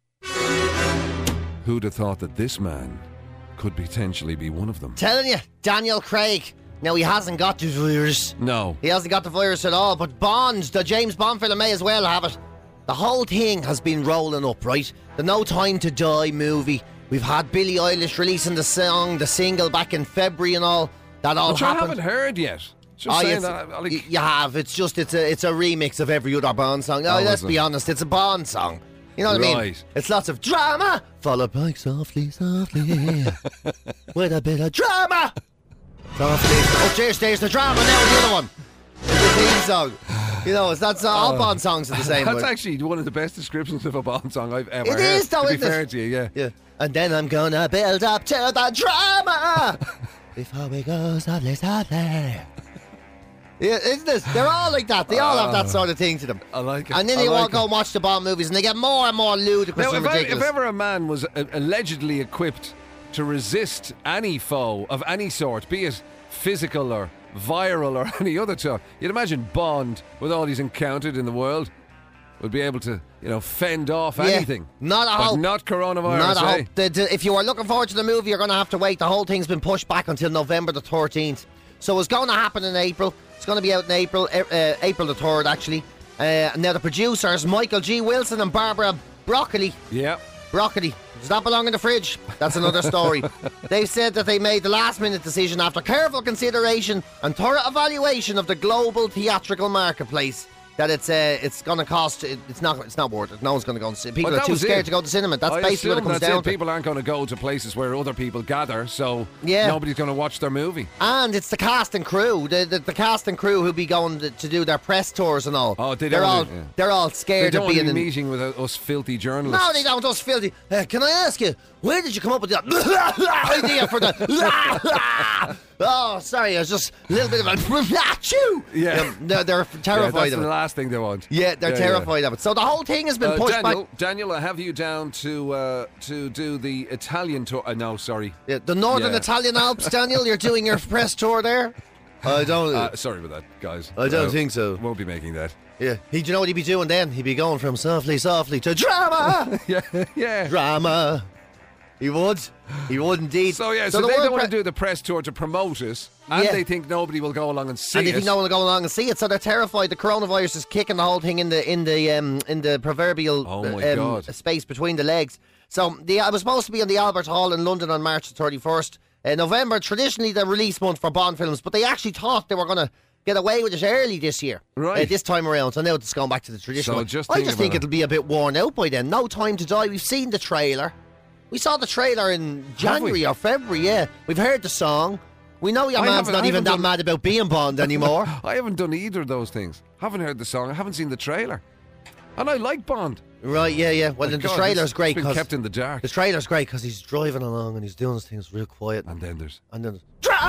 who'd have thought that this man could potentially be one of them? Telling you, Daniel Craig. Now, he hasn't got the virus. No. He hasn't got the virus at all, but Bond, the James Bond film, may as well have it. The whole thing has been rolling up, right? The No Time to Die movie. We've had Billie Eilish releasing the song, the single back in February and all. That all Which I happened. haven't heard yet. Just Oh, saying it's- that. I- like, y- you have. It's just it's a it's a remix of every other Bond song. No, Oh, let's is be it? honest. It's a Bond song. You know what I mean? Right. It's lots of drama, followed by softly, softly, with a bit of drama. Softly. Oh, there's there's the drama now. The other one, the theme song. You know, it's that's uh, all Bond songs are the same. that's but- actually one of the best descriptions of a Bond song I've ever It heard. is, though, to be isn't it? fair to you, yeah. Yeah. And then I'm gonna build up to the drama before we go softly, softly. Yeah, isn't it? They're all like that. They all have that sort of thing to them. I like it. And then I they like all go it. and watch the Bond movies, and they get more and more ludicrous Now, and if, I, ridiculous. if ever a man was uh, allegedly equipped to resist any foe of any sort, be it physical or viral or any other sort, you'd imagine Bond, with all he's encountered in the world, would be able to, you know, fend off Yeah, anything. not a but hope. not coronavirus, Not a eh? hope. The- the- if you are looking forward to the movie, you're going to have to wait. The whole thing's been pushed back until November the thirteenth. So it's going to happen in April. It's going to be out in April, uh, April the third, actually. Uh, now the producers, Michael G. Wilson and Barbara Broccoli. Yeah. Broccoli. Does that belong in the fridge? That's another story. They've said that they made the last minute decision after careful consideration and thorough evaluation of the global theatrical marketplace that it's uh, it's going to cost. It, it's not it's not worth it. No one's going to go and see. People Well, are that too was scared it. to go to cinema. That's I basically what it assume comes that's down it. to. People aren't going to go to places where other people gather, so Yeah. nobody's going to watch their movie. And it's the cast and crew, the, the, the cast and crew who'll be going to, to do their press tours and all. Oh, they they're don't all do- yeah. they're all They scared don't of want to being be in. meeting with uh, us filthy journalists. No, they don't. Those filthy. Uh, can I ask you, where did you come up with that idea for the? Oh, sorry, I was just a little bit of a chew. Yeah. Um, they're, they're Yeah, terrified that's of the it. last thing they want. Yeah, they're Yeah, terrified of it. So the whole thing has been Uh, pushed Daniel, back. Daniel, I have you down to uh, to do the Italian tour. Uh, no, sorry. Yeah, the Northern Yeah. Italian Alps, Daniel. You're doing your press tour there. I don't. Uh, sorry about that, guys. I don't Uh, think so. Won't be making that. Yeah, he. Do you know what he'd be doing then? He'd be going from softly, softly to drama, Yeah, yeah. drama. He would. He would indeed. So yeah, so, the they World don't want to Pre- do the press tour to promote it, and Yeah. they think nobody will go along and see And it. they think no one will go along and see it, so they're terrified. The coronavirus is kicking the whole thing in the in the um, in the proverbial Oh my um, God. space between the legs. So the I was supposed to be in the Albert Hall in London on March the thirty-first. Uh, November, traditionally the release month for Bond films, but they actually thought they were going to get away with it early this year, Right. Uh, this time around. So now it's gone back to the traditional. So one. just I think just about think it. it'll be a bit worn out by then. No Time to Die. We've seen the trailer. We saw the trailer in January we? or February. Yeah, we've heard the song. We know your I man's haven't- not I even haven't that done- mad about being Bond anymore. I haven't done either of those things. Haven't heard the song. I haven't seen the trailer, and I like Bond. Right, yeah, yeah. Well, My then the God, trailer's it's- great it's been because kept in the dark. the trailer's great because he's driving along and he's doing his things real quiet, And then there's and then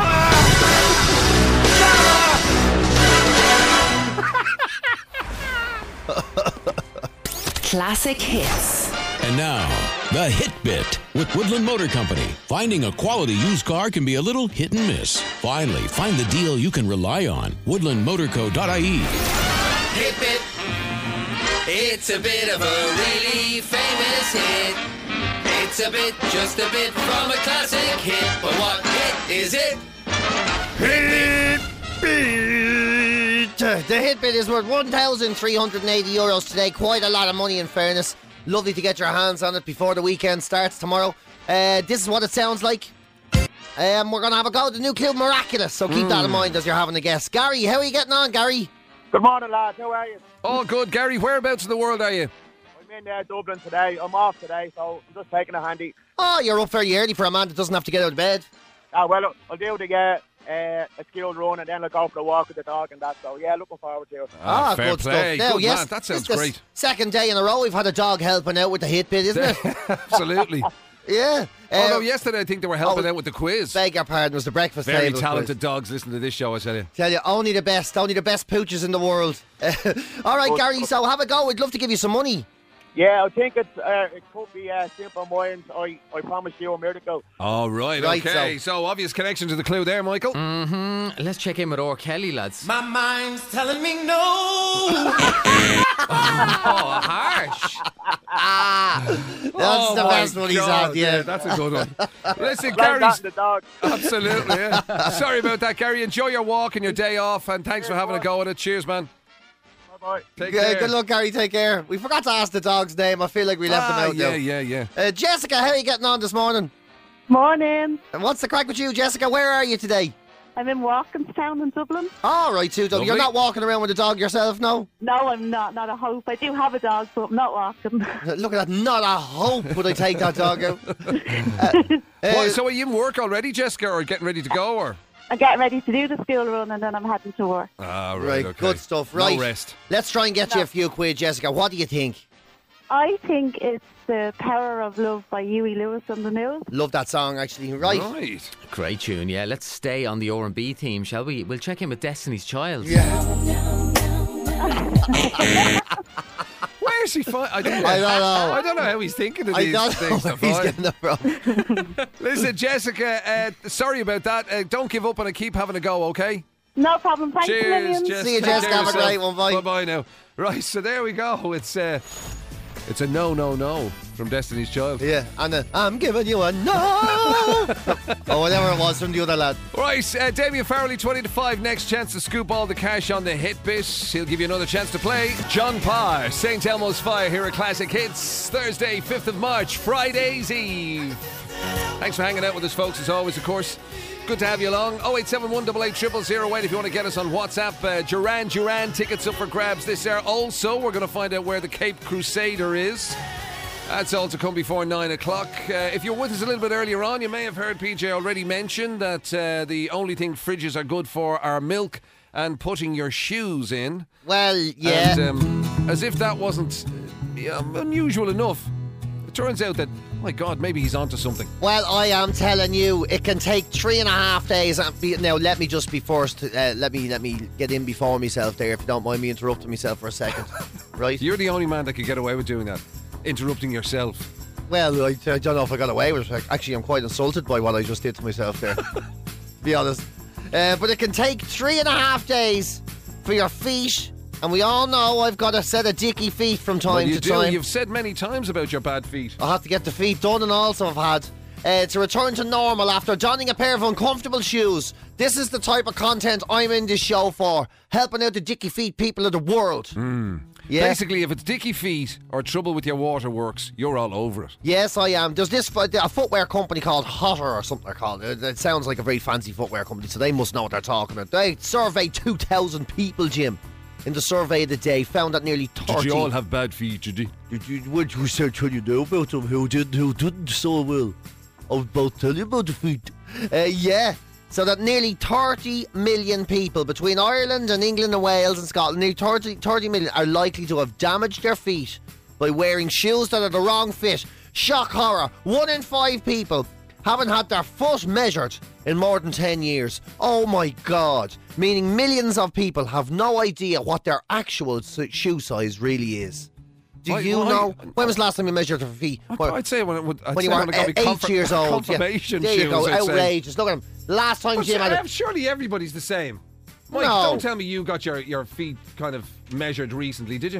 Classic hits. And now, the Hit Bit with Woodland Motor Company. Finding a quality used car can be a little hit and miss. Finally, find the deal you can rely on. woodland motor co dot I E. Hit Bit. It's a bit of a really famous hit. It's a bit, just a bit from a classic hit. But what hit is it? Hit Bit. The Hit Bit is worth one thousand three hundred eighty euros today. Quite a lot of money, in fairness. Lovely to get your hands on it before the weekend starts tomorrow. Uh, this is what it sounds like. Um, we're going to have a go at the new Club Miraculous, so keep that in mind as you're having a guess. Gary, how are you getting on, Gary? Good morning, lads. How are you? all good. Gary, whereabouts in the world are you? I'm in uh, Dublin today. I'm off today, so I'm just taking a handy. Oh, you're up very early for a man that doesn't have to get out of bed. Ah, well, I'll do the uh, uh, a skilled run and then I'll go for a walk with the dog and that. So, yeah, looking forward to it. Ah, fair good play. stuff. Now, Good yes, man. That sounds this is the great. Second day in a row we've had a dog helping out with the Hit Bit, isn't it? Absolutely. Yeah. Although Uh, yesterday I think they were helping oh, out with the quiz. Beg your pardon, was the breakfast Very table talented quiz. dogs listen to this show, I tell you. Tell you, only the best, only the best pooches in the world. All right, Good. Gary, so have a go. We'd love to give you some money. Yeah, I think it's uh, it could be uh, Simple Minds. I, I promise you a miracle. All right, Right, okay. So. obvious connection to the clue there, Michael. Mm-hmm. Let's check in with R. Kelly, lads. My mind's telling me no. Oh, harsh. That's Oh the my best one he's God, had, yeah. that's a good one. Listen, Like that Gary's and the dog. absolutely. Yeah. Sorry about that, Gary. Enjoy your walk and your day off, and thanks for having a go at it. Cheers, man. Bye-bye. Take Yeah, care. good luck, Gary. Take care. We forgot to ask the dog's name. I feel like we left Ah, him out yeah, now. yeah, yeah. Uh, Jessica, how are you getting on this morning? Morning. And what's the crack with you, Jessica? Where are you today? I'm in Walkinstown in Dublin. All right, too. Doug. You're Lovely. not walking around with a dog yourself, no? No, I'm not. Not a hope. I do have a dog, but I'm not walking. Look at that. Not a hope would I take that dog out. Uh, What, so are you in work already, Jessica, or getting ready to go, or? I'm getting ready to do the school run and then I'm heading to work. Ah, right, right, okay. good stuff. Right. No rest. Let's try and get you a few quid, Jessica. What do you think? I think it's The Power of Love by Huey Lewis on the news. Love that song, actually. Right. Right. Great tune, yeah. Let's stay on the R and B theme, shall we? We'll check in with Destiny's Child. Where's he? Fi- I, don't I don't know. I don't know how he's thinking of I these don't know things. where to he's find. getting that from. Listen, Jessica, uh, sorry about that. Uh, don't give up on it. Keep having a go, okay? No problem. Thanks a Cheers, million. Jess. See you, Take Jessica. care Have a yourself. great one. Bye. Bye-bye now. Right, so there we go. It's uh, It's a no, no, no from Destiny's Child. Yeah, and uh, I'm giving you a no. Or whatever it was from the other lad. Right, uh, Damien Farrelly, twenty to five. Next chance to scoop all the cash on the hit bit. He'll give you another chance to play. John Parr, Saint Elmo's Fire here at Classic Hits. Thursday, fifth of March, Friday's Eve. Thanks for hanging out with us, folks, as always, of course. Good to have you along. oh eight seven one eight eight zero zero zero eight if you want to get us on WhatsApp. Uh, Duran Duran tickets up for grabs this year. Also, we're going to find out where the Cape Crusader is. That's all to come before nine o'clock. Uh, if you're with us a little bit earlier on, you may have heard P J already mention that uh, the only thing fridges are good for are milk and putting your shoes in. Well, yeah. And um, as if that wasn't uh, unusual enough, it turns out that, my God, maybe he's onto something. Well, I am telling you, it can take three and a half days. Now, let me just be first. Uh, let me let me get in before myself there, if you don't mind me interrupting myself for a second. Right? You're the only man that could get away with doing that. Interrupting yourself. Well, I, I don't know if I got away with it. Actually, I'm quite insulted by what I just did to myself there. Be honest. Uh, but it can take three and a half days for your feet. And we all know I've got a set of dicky feet from time well, you to do. time. You've said many times about your bad feet. I have to get the feet done, and also I've had uh, to return to normal after donning a pair of uncomfortable shoes. This is the type of content I'm in this show for, helping out the dicky feet people of the world. Mm. Yeah. Basically, if it's dicky feet or trouble with your waterworks, you're all over it. Yes, I am. There's this a footwear company called Hotter or something they're called. It, it sounds like a very fancy footwear company, so they must know what they're talking about. They surveyed two thousand people, Jim. In the survey of the day, found that nearly thirty... Did you all have bad feet, did you? Did you what you said, tell you know about them who didn't, who didn't so well? I was about to tell you about the feet. Uh, yeah. So that nearly thirty million people between Ireland and England and Wales and Scotland, nearly thirty, thirty million are likely to have damaged their feet by wearing shoes that are the wrong fit. Shock horror. One in five people haven't had their foot measured in more than ten years. Oh my God. Meaning millions of people have no idea what their actual shoe size really is. Do I, you well, know? I, when was the last time you measured your feet? I'd, Well, I'd say when, it would, I'd when say you were when it got eight, me eight comfort, years old. confirmation yeah. There shoes, you go, I'd say. outrageous. Look at him. Last time But Jim had uh, it. surely everybody's the same. Mike, No. don't tell me you got your, your feet kind of measured recently, did you?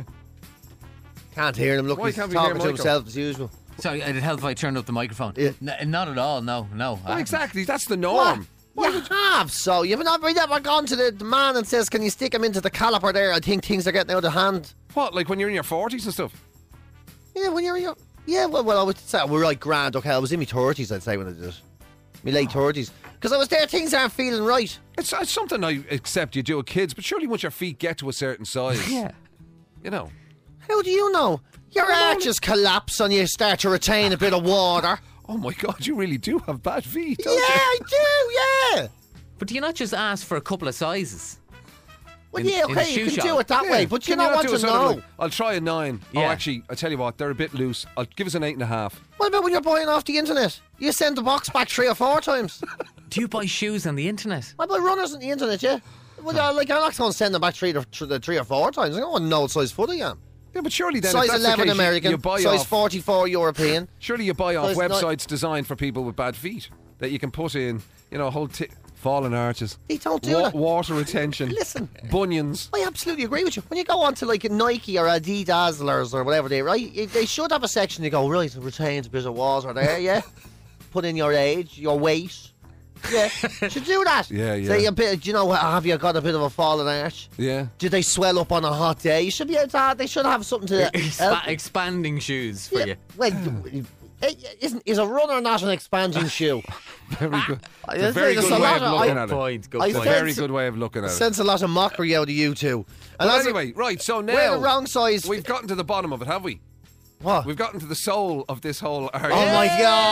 Can't hear him. Look, Why he's can't we talking hear to Michael? himself as usual. Sorry, it'd help if I turned up the microphone. Yeah. N- not at all, no, no. I Well, haven't. exactly. That's the norm. What? You have, so you've not really never gone to the, the man and says, "Can you stick him into the caliper there? I think things are getting out of hand." What, like when you're in your forties and stuff? Yeah, when you're young. Yeah, well, well, I would say we're right, grand. Okay, I was in my thirties, I'd say when I did it. My late thirties, because I was there. Things aren't feeling right. It's, it's something I accept you do with kids, but surely once your feet get to a certain size, Yeah. you know. How do you know? Your arches collapse and you start to retain a bit of water. Oh my God, you really do have bad feet, Yeah, don't you? I do. Yeah. But do you not just ask for a couple of sizes? Well, In- yeah, in a okay, you shoe can shop. do it that Yeah. way, but you Can not not want do a to sort of know. like, I'll try a nine. Oh, Yeah. actually, I tell you what, they're a bit loose. I'll give us an eight and a half. What about when you're buying off the internet? You send the box back three or four times. Do you buy shoes on the internet? I buy runners on the internet, yeah. Well, uh, like I'm not going to send them back three, to, th- three or four times. I don't want to know what size foot I am. Yeah, but surely then, if Size that's the eleven case, you- American, you buy size off, forty-four European. surely you buy off Size nine- websites designed for people with bad feet that you can put in, you know, whole t- fallen arches, They don't do wa- that. water retention, Listen. bunions. I absolutely agree with you. When you go on to like Nike or Adidas or whatever they right, they should have a section you go, right, it retains a bit of water there, yeah. Put in your age, your weight. Yeah, should do that. Yeah, yeah. Say a bit, do you know, have you got a bit of a fallen arch? Yeah. Did they swell up on a hot day? You should be able to have, they should have something to Expa- help. expanding shoes for Yeah, you. well, eh, isn't is a runner not an expanding shoe? Very good. I It's a very think good there's a way lot of of- looking I- at Good it. point, good I It's a point. very sense- good way of looking at it. Sense a lot of mockery out of you two. And But as a- anyway, right, so now we're the wrong size. we've gotten to the bottom of it, have we? What? We've gotten to the soul of this whole Oh argument. my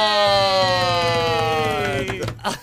god!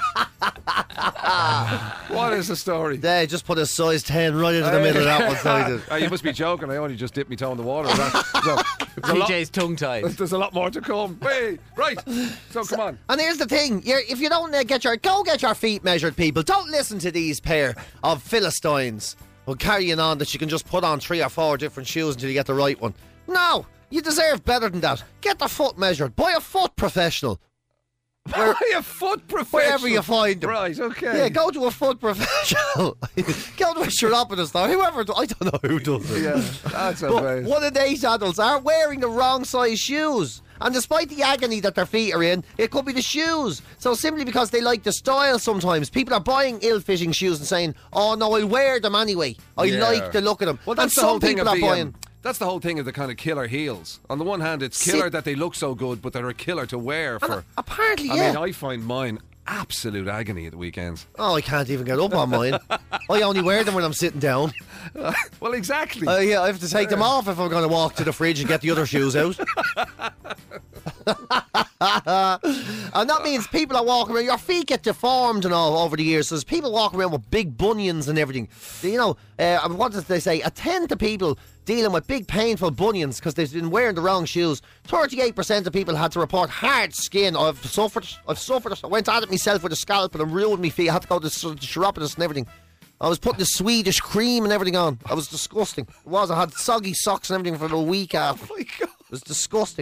What is the story? They just put a size ten right into the middle of that one side. Oh, you must be joking. I only just dipped my toe in the water. That- so, there's, a lot, P J's tongue tied. there's a lot more to come. Wait, right. So come on. And here's the thing: you're, if you don't uh, get your go get your feet measured, people, don't listen to these pair of philistines who carrying on that you can just put on three or four different shoes until you get the right one. No, you deserve better than that. Get the foot measured. Buy a foot professional. Where, a foot professional. wherever you find them. Right, okay. Yeah, go to a foot professional. Go to a chiropodist or whoever. I don't know who does it. Yeah, that's But amazing. one of these adults are wearing the wrong size shoes. And despite the agony that their feet are in, it could be the shoes. So simply because they like the style sometimes, people are buying ill-fitting shoes and saying, oh no, I'll wear them anyway. I Yeah. like the look of them. Well, and that's the some whole thing people of are the. buying... Um, that's the whole thing of the kind of killer heels. On the one hand, it's See- killer that they look so good, but they're a killer to wear and for. apparently, I yeah. mean, I find mine absolute agony at the weekends. Oh, I can't even get up on mine. I only wear them when I'm sitting down. Well, exactly. Uh, yeah, I have to take them off if I'm going to walk to the fridge and get the other shoes out. And that means people are walking around, your feet get deformed and all over the years. So there's people walking around with big bunions and everything. You know, uh, what did they say? Attend to people dealing with big painful bunions because they've been wearing the wrong shoes. thirty-eight percent of people had to report hard skin. I've suffered I've suffered it. I went at it myself with a scalpel and ruined my feet. I had to go to the chiropodist and everything. I was putting the Swedish cream and everything on. I was disgusting. It was. I had soggy socks and everything for a week after. Oh my God. It was disgusting.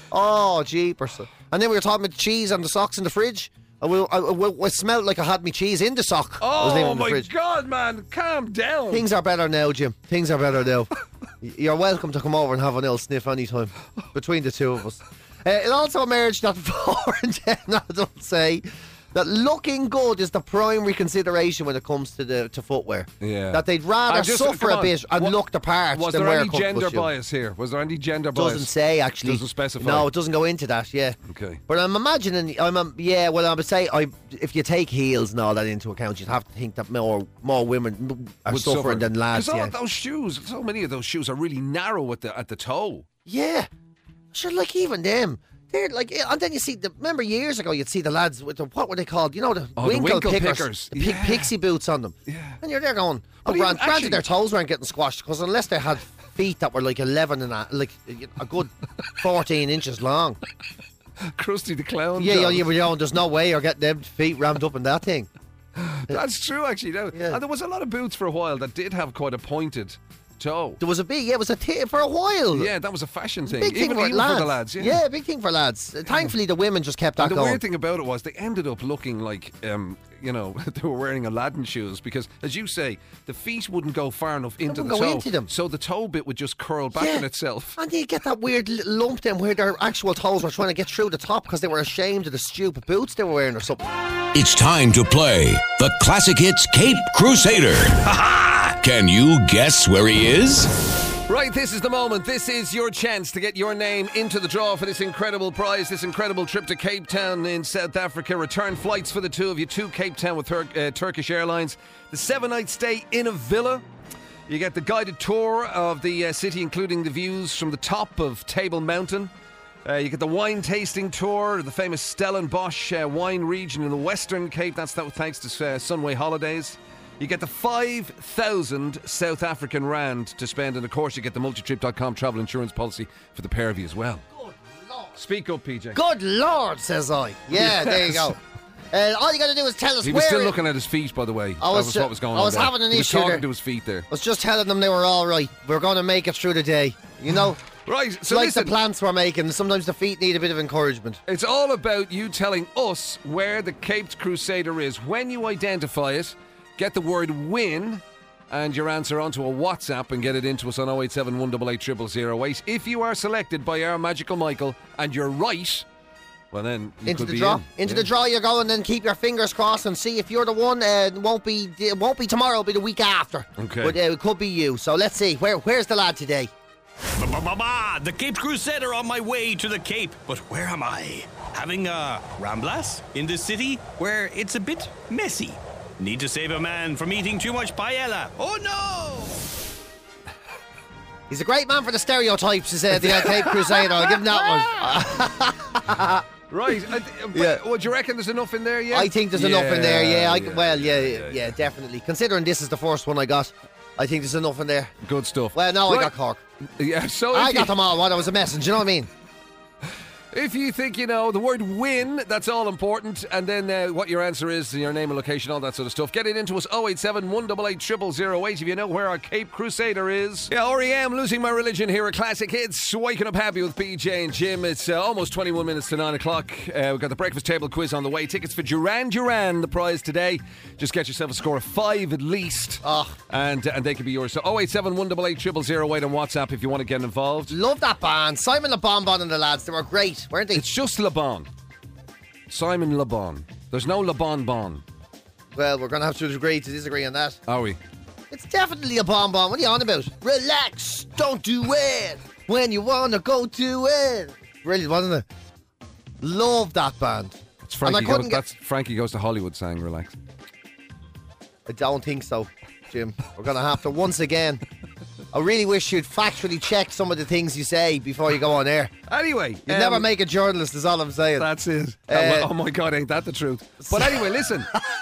Oh, jeepers. And then we were talking about the cheese and the socks in the fridge. I, will, I, I, I smelled like I had my cheese in the sock. I was leaving Oh in the my fridge. God, man! Calm down. Things are better now, Jim. Things are better now. Y- You're welcome to come over and have an ill sniff anytime between the two of us. Uh, it also emerged that four in ten adults say that looking good is the primary consideration when it comes to the to footwear. Yeah. That they'd rather I'm just- suffer come a on. bit and What- look the part Was than there wear any a comfortable gender shoe. bias here? Was there any gender bias? Doesn't say actually. Doesn't specify. No, it doesn't go into that. Yeah. Okay. But I'm imagining. I'm um, yeah. Well, I would say I if you take heels and all that into account, you'd have to think that more more women are Would suffering suffer. than lads. 'Cause all Yeah. of those shoes, so many of those shoes are really narrow at the at the toe. Yeah. Sure, like even them. They're like, and then you see the. Remember years ago, you'd see the lads with the what were they called? You know, the Oh, the winkle, winkle pickers, pickers. the pig, Yeah. pixie boots on them. Yeah. And you're there going, oh, But even grand, granted actually- their toes weren't getting squashed because unless they had feet that were like eleven and a, like a good fourteen inches long. Krusty the Clown. Yeah, yeah, John. yeah, but you know, there's no way you're getting them feet rammed up in that thing. That's true, actually. No. Yeah. And there was a lot of boots for a while that did have quite a pointed toe. There was a big, yeah, it was a t- for a while. Yeah, that was a fashion thing. Big thing even for, even lads. for the lads. Yeah. big thing for lads. Thankfully, the women just kept that And the going. weird thing about it was they ended up looking like, um, you know, they were wearing Aladdin shoes because, as you say, the feet wouldn't go far enough into the wouldn't go toe. into them. So the toe bit would just curl back Yeah. in itself. And you get that weird little lump then where their actual toes were trying to get through the top because they were ashamed of the stupid boots they were wearing or something. It's time to play the Classic Hits Cape Crusader. Can you guess where he is? Right, this is the moment. This is your chance to get your name into the draw for this incredible prize, this incredible trip to Cape Town in South Africa. Return flights for the two of you to Cape Town with Tur- uh, Turkish Airlines. The seven-night stay in a villa. You get the guided tour of the uh, city, including the views from the top of Table Mountain. Uh, you get the wine tasting tour of the famous Stellenbosch uh, wine region in the Western Cape. That's that thanks to uh, Sunway Holidays. You get the five thousand South African Rand to spend, and of course you get the multitrip dot com travel insurance policy for the pair of you as well. Good Lord. Speak up, P J. Good Lord, says I. Yeah, there you go. Uh, all you got to do is tell us He where... was still looking at his feet, by the way. I was, that was uh, what was going I on was there. having an he was issue talking there. to his feet there. I was just telling them they were all right. We're going to make it through the day. You know, Right, so like listen, the plants we're making, sometimes the feet need a bit of encouragement. it's all about you telling us where the Caped Crusader is. When you identify it, get the word win and your answer onto a WhatsApp and get it into us on oh eight seven, one eight eight, zero zero zero eight. If you are selected by our Magical Michael and you're right, well then you Into could the be draw, in. into Yeah. the draw you go, and then keep your fingers crossed and see if you're the one. Uh, it won't be, it won't be tomorrow. It'll be the week after. Okay. but uh, it could be you. So let's see. Where, where's the lad today? Ba-ba-ba-ba! The Cape Crusader on my way to the Cape. But where am I? Having a ramblas in the city where it's a bit messy. Need to save a man from eating too much paella. Oh no! He's a great man for the stereotypes. Is uh, the uh, Cape Crusader? I'll give him that Right. I th- but, Yeah. well, do you reckon there's enough in there yet? one. I think there's enough in there. Yeah. I, yeah, well, yeah, yeah, yeah, yeah. definitely. Considering this is the first one I got, I think there's enough in there. Good stuff. Well, no, I Right. got Cork. Yeah, so I if got you- them all. What? I was a message. You know what I mean? If you think you know the word win, that's all important. And then uh, what your answer is, your name and location, all that sort of stuff. Get it into us, oh eight seven, one eight eight, zero zero zero eight if you know where our Cape Crusader is. Yeah, R E M, Losing My Religion here at Classic Hits. Waking up happy with B J and Jim. It's uh, almost twenty-one minutes to nine o'clock. Uh, we've got the breakfast table quiz on the way. Tickets for Duran Duran, the prize today. Just get yourself a score of five at least. Oh. And, uh, and they could be yours. So oh eight seven, one eight eight, zero zero zero eight on WhatsApp if you want to get involved. Love that band. Simon Le Bon Bon and the lads. They were great, weren't they? It's just Le Bon. Simon Le Bon. There's no Le Bon Bon. Well, we're going to have to agree to disagree on that. Are we? It's definitely a Bon Bon. What are you on about? Relax. Don't do it when you want to go to it. Brilliant, wasn't it? Love that band. It's Frankie, And I couldn't goes, get- that's Frankie Goes to Hollywood sang Relax. I don't think so, Jim. We're going to have to, once again, I really wish you'd factually check some of the things you say before you go on air. Anyway. You um, never make a journalist, is all I'm saying. That's it. Uh, oh, well, oh my God, ain't that the truth? But anyway, listen.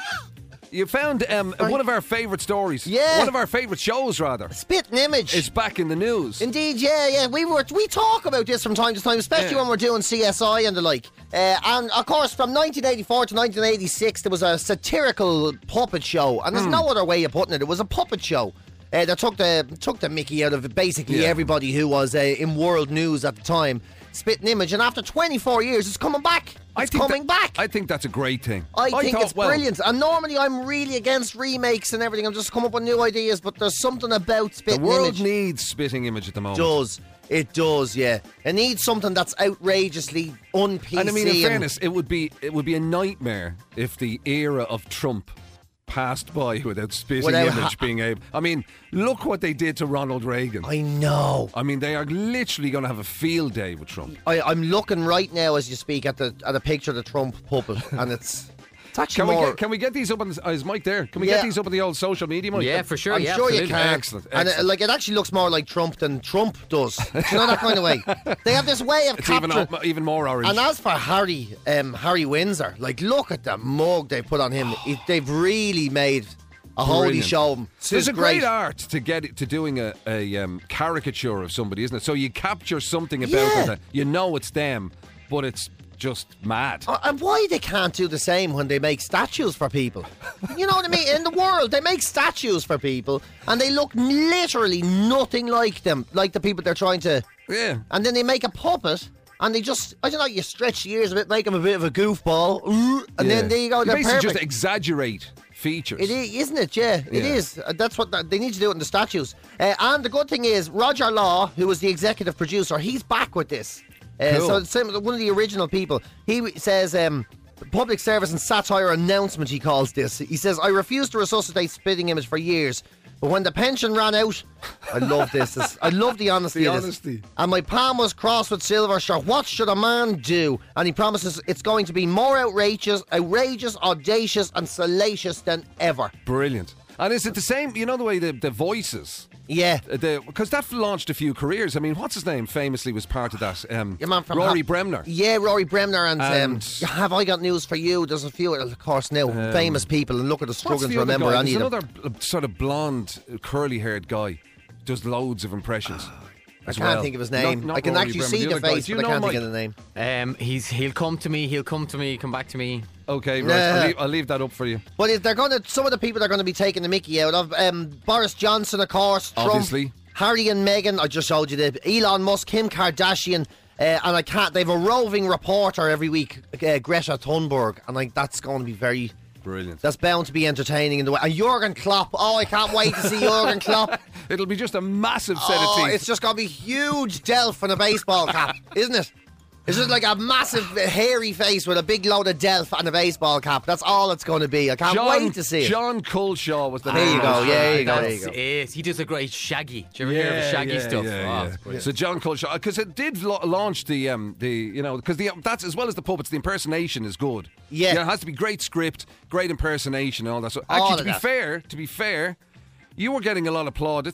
You found um, one of our favourite stories. Yeah. One of our favourite shows, rather. Spit and Image. Is back in the news. Indeed, yeah, yeah. We were we talk about this from time to time, especially Yeah. when we're doing C S I and the like. Uh, and of course, from nineteen eighty-four to nineteen eighty-six, there was a satirical puppet show, and there's Hmm. no other way of putting it. It was a puppet show. Uh, that took the took the mickey out of basically Yeah. everybody who was uh, in world news at the time. Spit and Image, and after twenty-four years, it's coming back. It's coming that- back. I think that's a great thing. I think thought, it's well, brilliant. And normally I'm really against remakes and everything. I'm just coming up with new ideas, but there's something about Spit The and world Image. needs Spitting Image at the moment. does. It does, yeah. It needs something that's outrageously un-P C. And I mean, in and- fairness, it would be it would be a nightmare if the era of Trump passed by without Spitting Without Image ha- being able. I mean, look what they did to Ronald Reagan. I know. I mean, they are literally going to have a field day with Trump. I, I'm looking right now as you speak at the at a picture of the Trump puppet, and it's it's actually Can we more. get can we get these up on the, oh, is Mike there? Can we Yeah. get these up on the old social media, Mike? Yeah, for sure. I'm yeah, sure you absolutely. can. Excellent, And it, excellent. like it actually looks more like Trump than Trump does. Do you know that kind of way? They have this way of It's even capturing. even more orange. And as for Harry, um, Harry Windsor, like look at the mug they put on him. It- they've really made a holy Brilliant. show of him. This There's is a great art to get it, to doing a, a um, caricature of somebody, isn't it? So you capture something about Yeah. them that you know it's them, but it's just mad. Uh, And why they can't do the same when they make statues for people? You know what I mean? In the world, they make statues for people, and they look literally nothing like them, like the people they're trying to. Yeah. And then they make a puppet, and they just, I don't know, you stretch the ears a bit, make them a bit of a goofball, ooh, and then there you go, You they're basically perfect. just exaggerate features. It is, isn't it? Yeah, it Yeah. is. Uh, That's what th- they need to do it in the statues. Uh, and the good thing is, Roger Law, who was the executive producer, he's back with this. Uh, Cool. So it's same, one of the original people. He w- says, um, public service and satire announcement, he calls this. He says, I refused to resuscitate Spitting Image for years, but when the pension ran out, I love this. this I love the honesty The of this. honesty. And my palm was crossed with silver. Sure, what should a man do? And he promises it's going to be more outrageous, outrageous, audacious, and salacious than ever. Brilliant. And is it the same, you know the way the, the voices... Yeah. Because that launched a few careers. I mean, what's his name famously was part of that? Um, Your man from Rory Ha- Bremner. Yeah, Rory Bremner, and, And- um, have I got news for you? There's a few, of course, now famous people, and look at us What's struggling the to other remember guy? any There's of them. another uh, sort of blonde, curly-haired guy. Does loads of impressions. I as can't well. think of his name. Not- not I can Rory actually Bremner, see the the other guy. face, Do you but I know can't Mike? think of the name. Um, he's he'll come to me. He'll come to me. Come back to me. Okay, right. Nah. I'll, leave, I'll leave that up for you. But if they're going to, some of the people they're going to be taking the mickey out of, um, Boris Johnson, of course, Trump, Obviously. Harry and Meghan. I just showed you the Elon Musk, Kim Kardashian. Uh, and I can't. They have a roving reporter every week, uh, Greta Thunberg, and like that's going to be very. Brilliant. That's bound to be entertaining in the way. And Jurgen Klopp. Oh, I can't wait to see Jurgen Klopp. It'll be just a massive set Oh, of teeth. it's just going to be huge Delf and a baseball cap, isn't it? It's just like a massive hairy face with a big load of Delf and a baseball cap. That's all it's going to be. I can't John, wait to see it. John Culshaw was the There name. you of go, it. yeah, there you go, there you That's go. it. He does a great Shaggy. Do you ever hear of the Shaggy yeah, stuff? Yeah, Oh, yeah. it's brilliant. So John Culshaw, because it did lo- launch the um the you know because the that's as well as the puppets, the impersonation is good. Yeah. it has to be great script, great impersonation, and all that. So All actually, of to be that. fair, to be fair, you were getting a lot of plaudits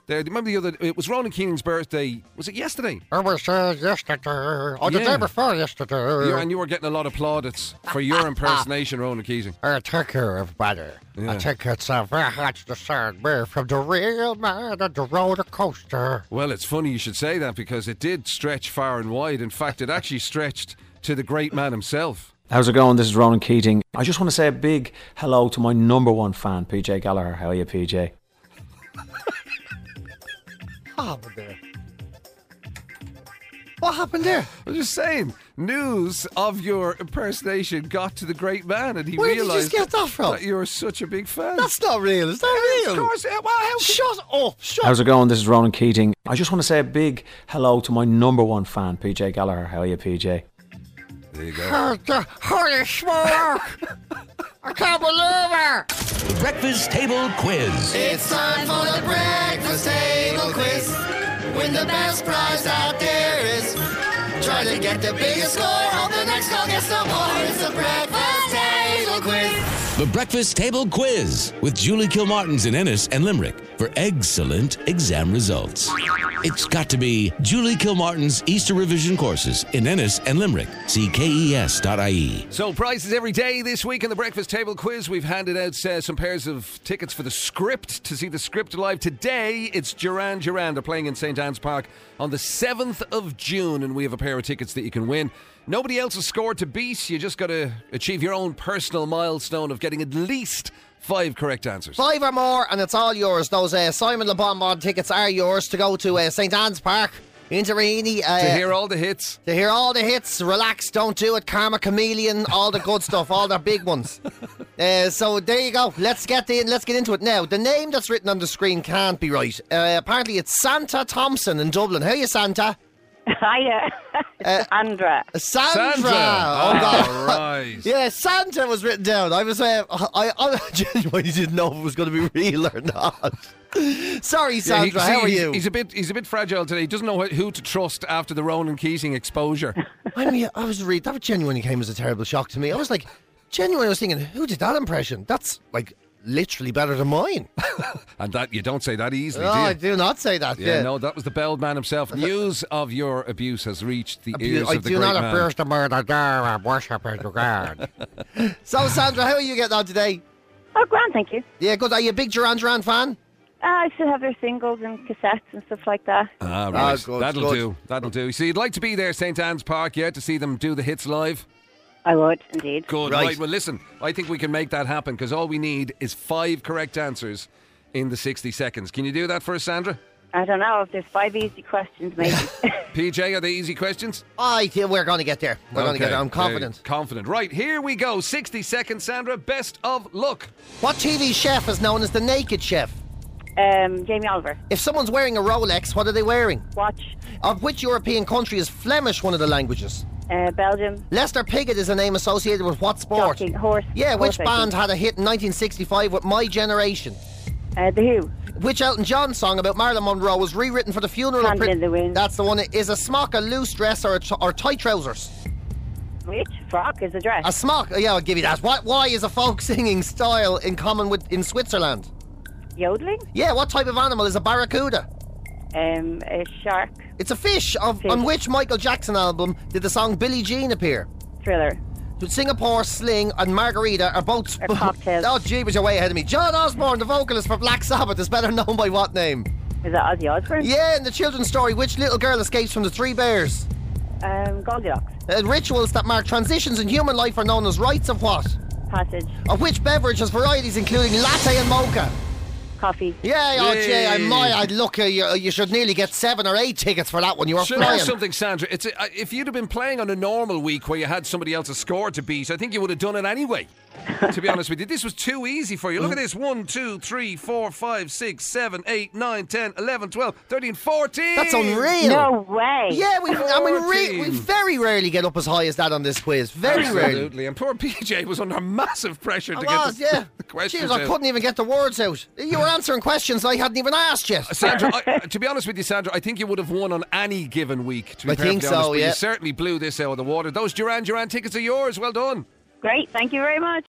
There, remember the other? It was Ronan Keating's birthday. Was it yesterday? It was uh, yesterday, or the Yeah. day before yesterday. You, and you were getting a lot of plaudits for your impersonation, Ronan Keating. Uh, thank you, everybody. Yeah. I think it's uh, very hard to discern me from the real man on the roller coaster. Well, it's funny you should say that because it did stretch far and wide. In fact, it actually stretched to the great man himself. How's it going? This is Ronan Keating. I just want to say a big hello to my number one fan, P J Gallagher. How are you, P J? What happened there? What happened there? I'm just saying, news of your impersonation got to the great man, and he Where did you realised just get that from? that you're such a big fan. That's not real. Is that real? Of course. Yeah, well, how Shut up. Shut How's it going? This is Ronan Keating. I just want to say a big hello to my number one fan, P J Gallagher. How are you, P J? There you go. Oh, the- holy smoke! I can't believe it! The Breakfast Table Quiz. It's time for the breakfast table quiz. Win the best prize out there is. Try to get the biggest score. Hope the next call gets no more. It's the breakfast table quiz. The Breakfast Table Quiz with Julie Kilmartins in Ennis and Limerick for excellent exam results. It's got to be Julie Kilmartin's Easter revision courses in Ennis and Limerick. See K E S dot I E. So, prizes every day this week in the Breakfast Table Quiz. We've handed out uh, some pairs of tickets for the Script to see the Script live. Today, it's Duran Duran. They're playing in Saint Anne's Park on the seventh of June, and we have a pair of tickets that you can win. Nobody else has scored to beat. You just got to achieve your own personal milestone of getting at least five correct answers. Five or more, and it's all yours. Those uh, Simon Le Bon Bon tickets are yours to go to uh, Saint Anne's Park in Torini. Uh, To hear all the hits. To hear all the hits. Relax, don't do it. Karma Chameleon, all the good stuff, all the big ones. Uh, so there you go. Let's get in. Let's get into it now. The name that's written on the screen can't be right. Uh, apparently, it's Santa Thompson in Dublin. How are you, Santa? Hiya. Uh, Andra. Sandra. Sandra. Oh, God. All right. Yeah, Santa was written down. I was, uh, I, I genuinely didn't know if it was going to be real or not. Sorry, Yeah, Sandra. he- see, how are he's, you? He's a bit. He's a bit fragile today. He doesn't know wh- who to trust after the Ronan Keating exposure. I mean, I was read that genuinely came as a terrible shock to me. I was like, genuinely, I was thinking, who did that impression? That's like literally better than mine. And that you don't say that easily, No, do you? I do not say that. Yeah, Yeah, no, that was the belled man himself. News of your abuse has reached the Abu- ears I of the do great not man. abuse the murder there and worship in the God. So, Sandra, how are you getting on today? Oh, grand, thank you. Yeah, good. Are you a big Duran Duran fan? Uh, I still have their singles and cassettes and stuff like that. Ah, Ah, right. good, That'll good. do. That'll do. So you'd like to be there, Saint Anne's Park, yeah, to see them do the hits live? I would, indeed. Good. Right. Right. Well, listen, I think we can make that happen because all we need is five correct answers in the sixty seconds. Can you do that for us, Sandra? I don't know if there's five easy questions, maybe. P J, are they easy questions? I think we're going to get there. We're going to get Okay. there. I'm confident. Okay, confident. Right, here we go. sixty seconds, Sandra. Best of luck. What T V chef is known as the Naked Chef? um, Jamie Oliver. If someone's wearing a Rolex, what are they wearing? Watch. Of which European country is Flemish one of the languages? Uh, Belgium. Lester Piggott is a name associated with what sport? Jockey. Horse. Yeah, which horse band racing. had a hit in nineteen sixty-five with My Generation? Uh, the Who. Which Elton John song about Marilyn Monroe was rewritten for the funeral of... Candle in the Wind. That's the one. Is a smock a loose dress or, a t- or tight trousers? Which? Frock is a dress. A smock. Yeah, I'll give you that. What? Why is a folk singing style in common with in Switzerland? Yodeling. Yeah, what type of animal is a barracuda? Um, a shark. It's a fish. Of, Fish. On which Michael Jackson album did the song Billie Jean appear? Thriller. Singapore, Sling and Margarita are both... Sp- Are cocktails. Oh, gee, was you're way ahead of me. John Osborne, the vocalist for Black Sabbath, is better known by what name? Is that Ozzy Osbourne? Yeah, in the children's story, which little girl escapes from the three bears? Um, Goldilocks. Uh, rituals that mark transitions in human life are known as rites of what? Passage. Of which beverage has varieties including latte and mocha? Coffee. Yeah, oh, gee, I Yay. might. I'd look. Uh, you, you should nearly get seven or eight tickets for that one. You were Should I know flying. something, Sandra? It's a, uh, if you'd have been playing on a normal week where you had somebody else's score to beat, I think you would have done it anyway. To be honest with you, this was too easy for you. Look at this: one, two, three, four, five, six, seven, eight, nine, ten, eleven, twelve, thirteen, fourteen. That's unreal. No way. Yeah, we. I mean, re- fourteen. we very rarely get up as high as that on this quiz. Very rarely. Absolutely. And poor P J was under massive pressure to I get was, the, yeah. the questions Jeez, I out. couldn't even get the words out. You were answering questions I hadn't even asked yet. Sandra, I, to be honest with you, Sandra, I think you would have won on any given week. To be I think perfectly honest, so, but yeah. you certainly blew this out of the water. Those Duran Duran tickets are yours. Well done. Great. Thank you very much.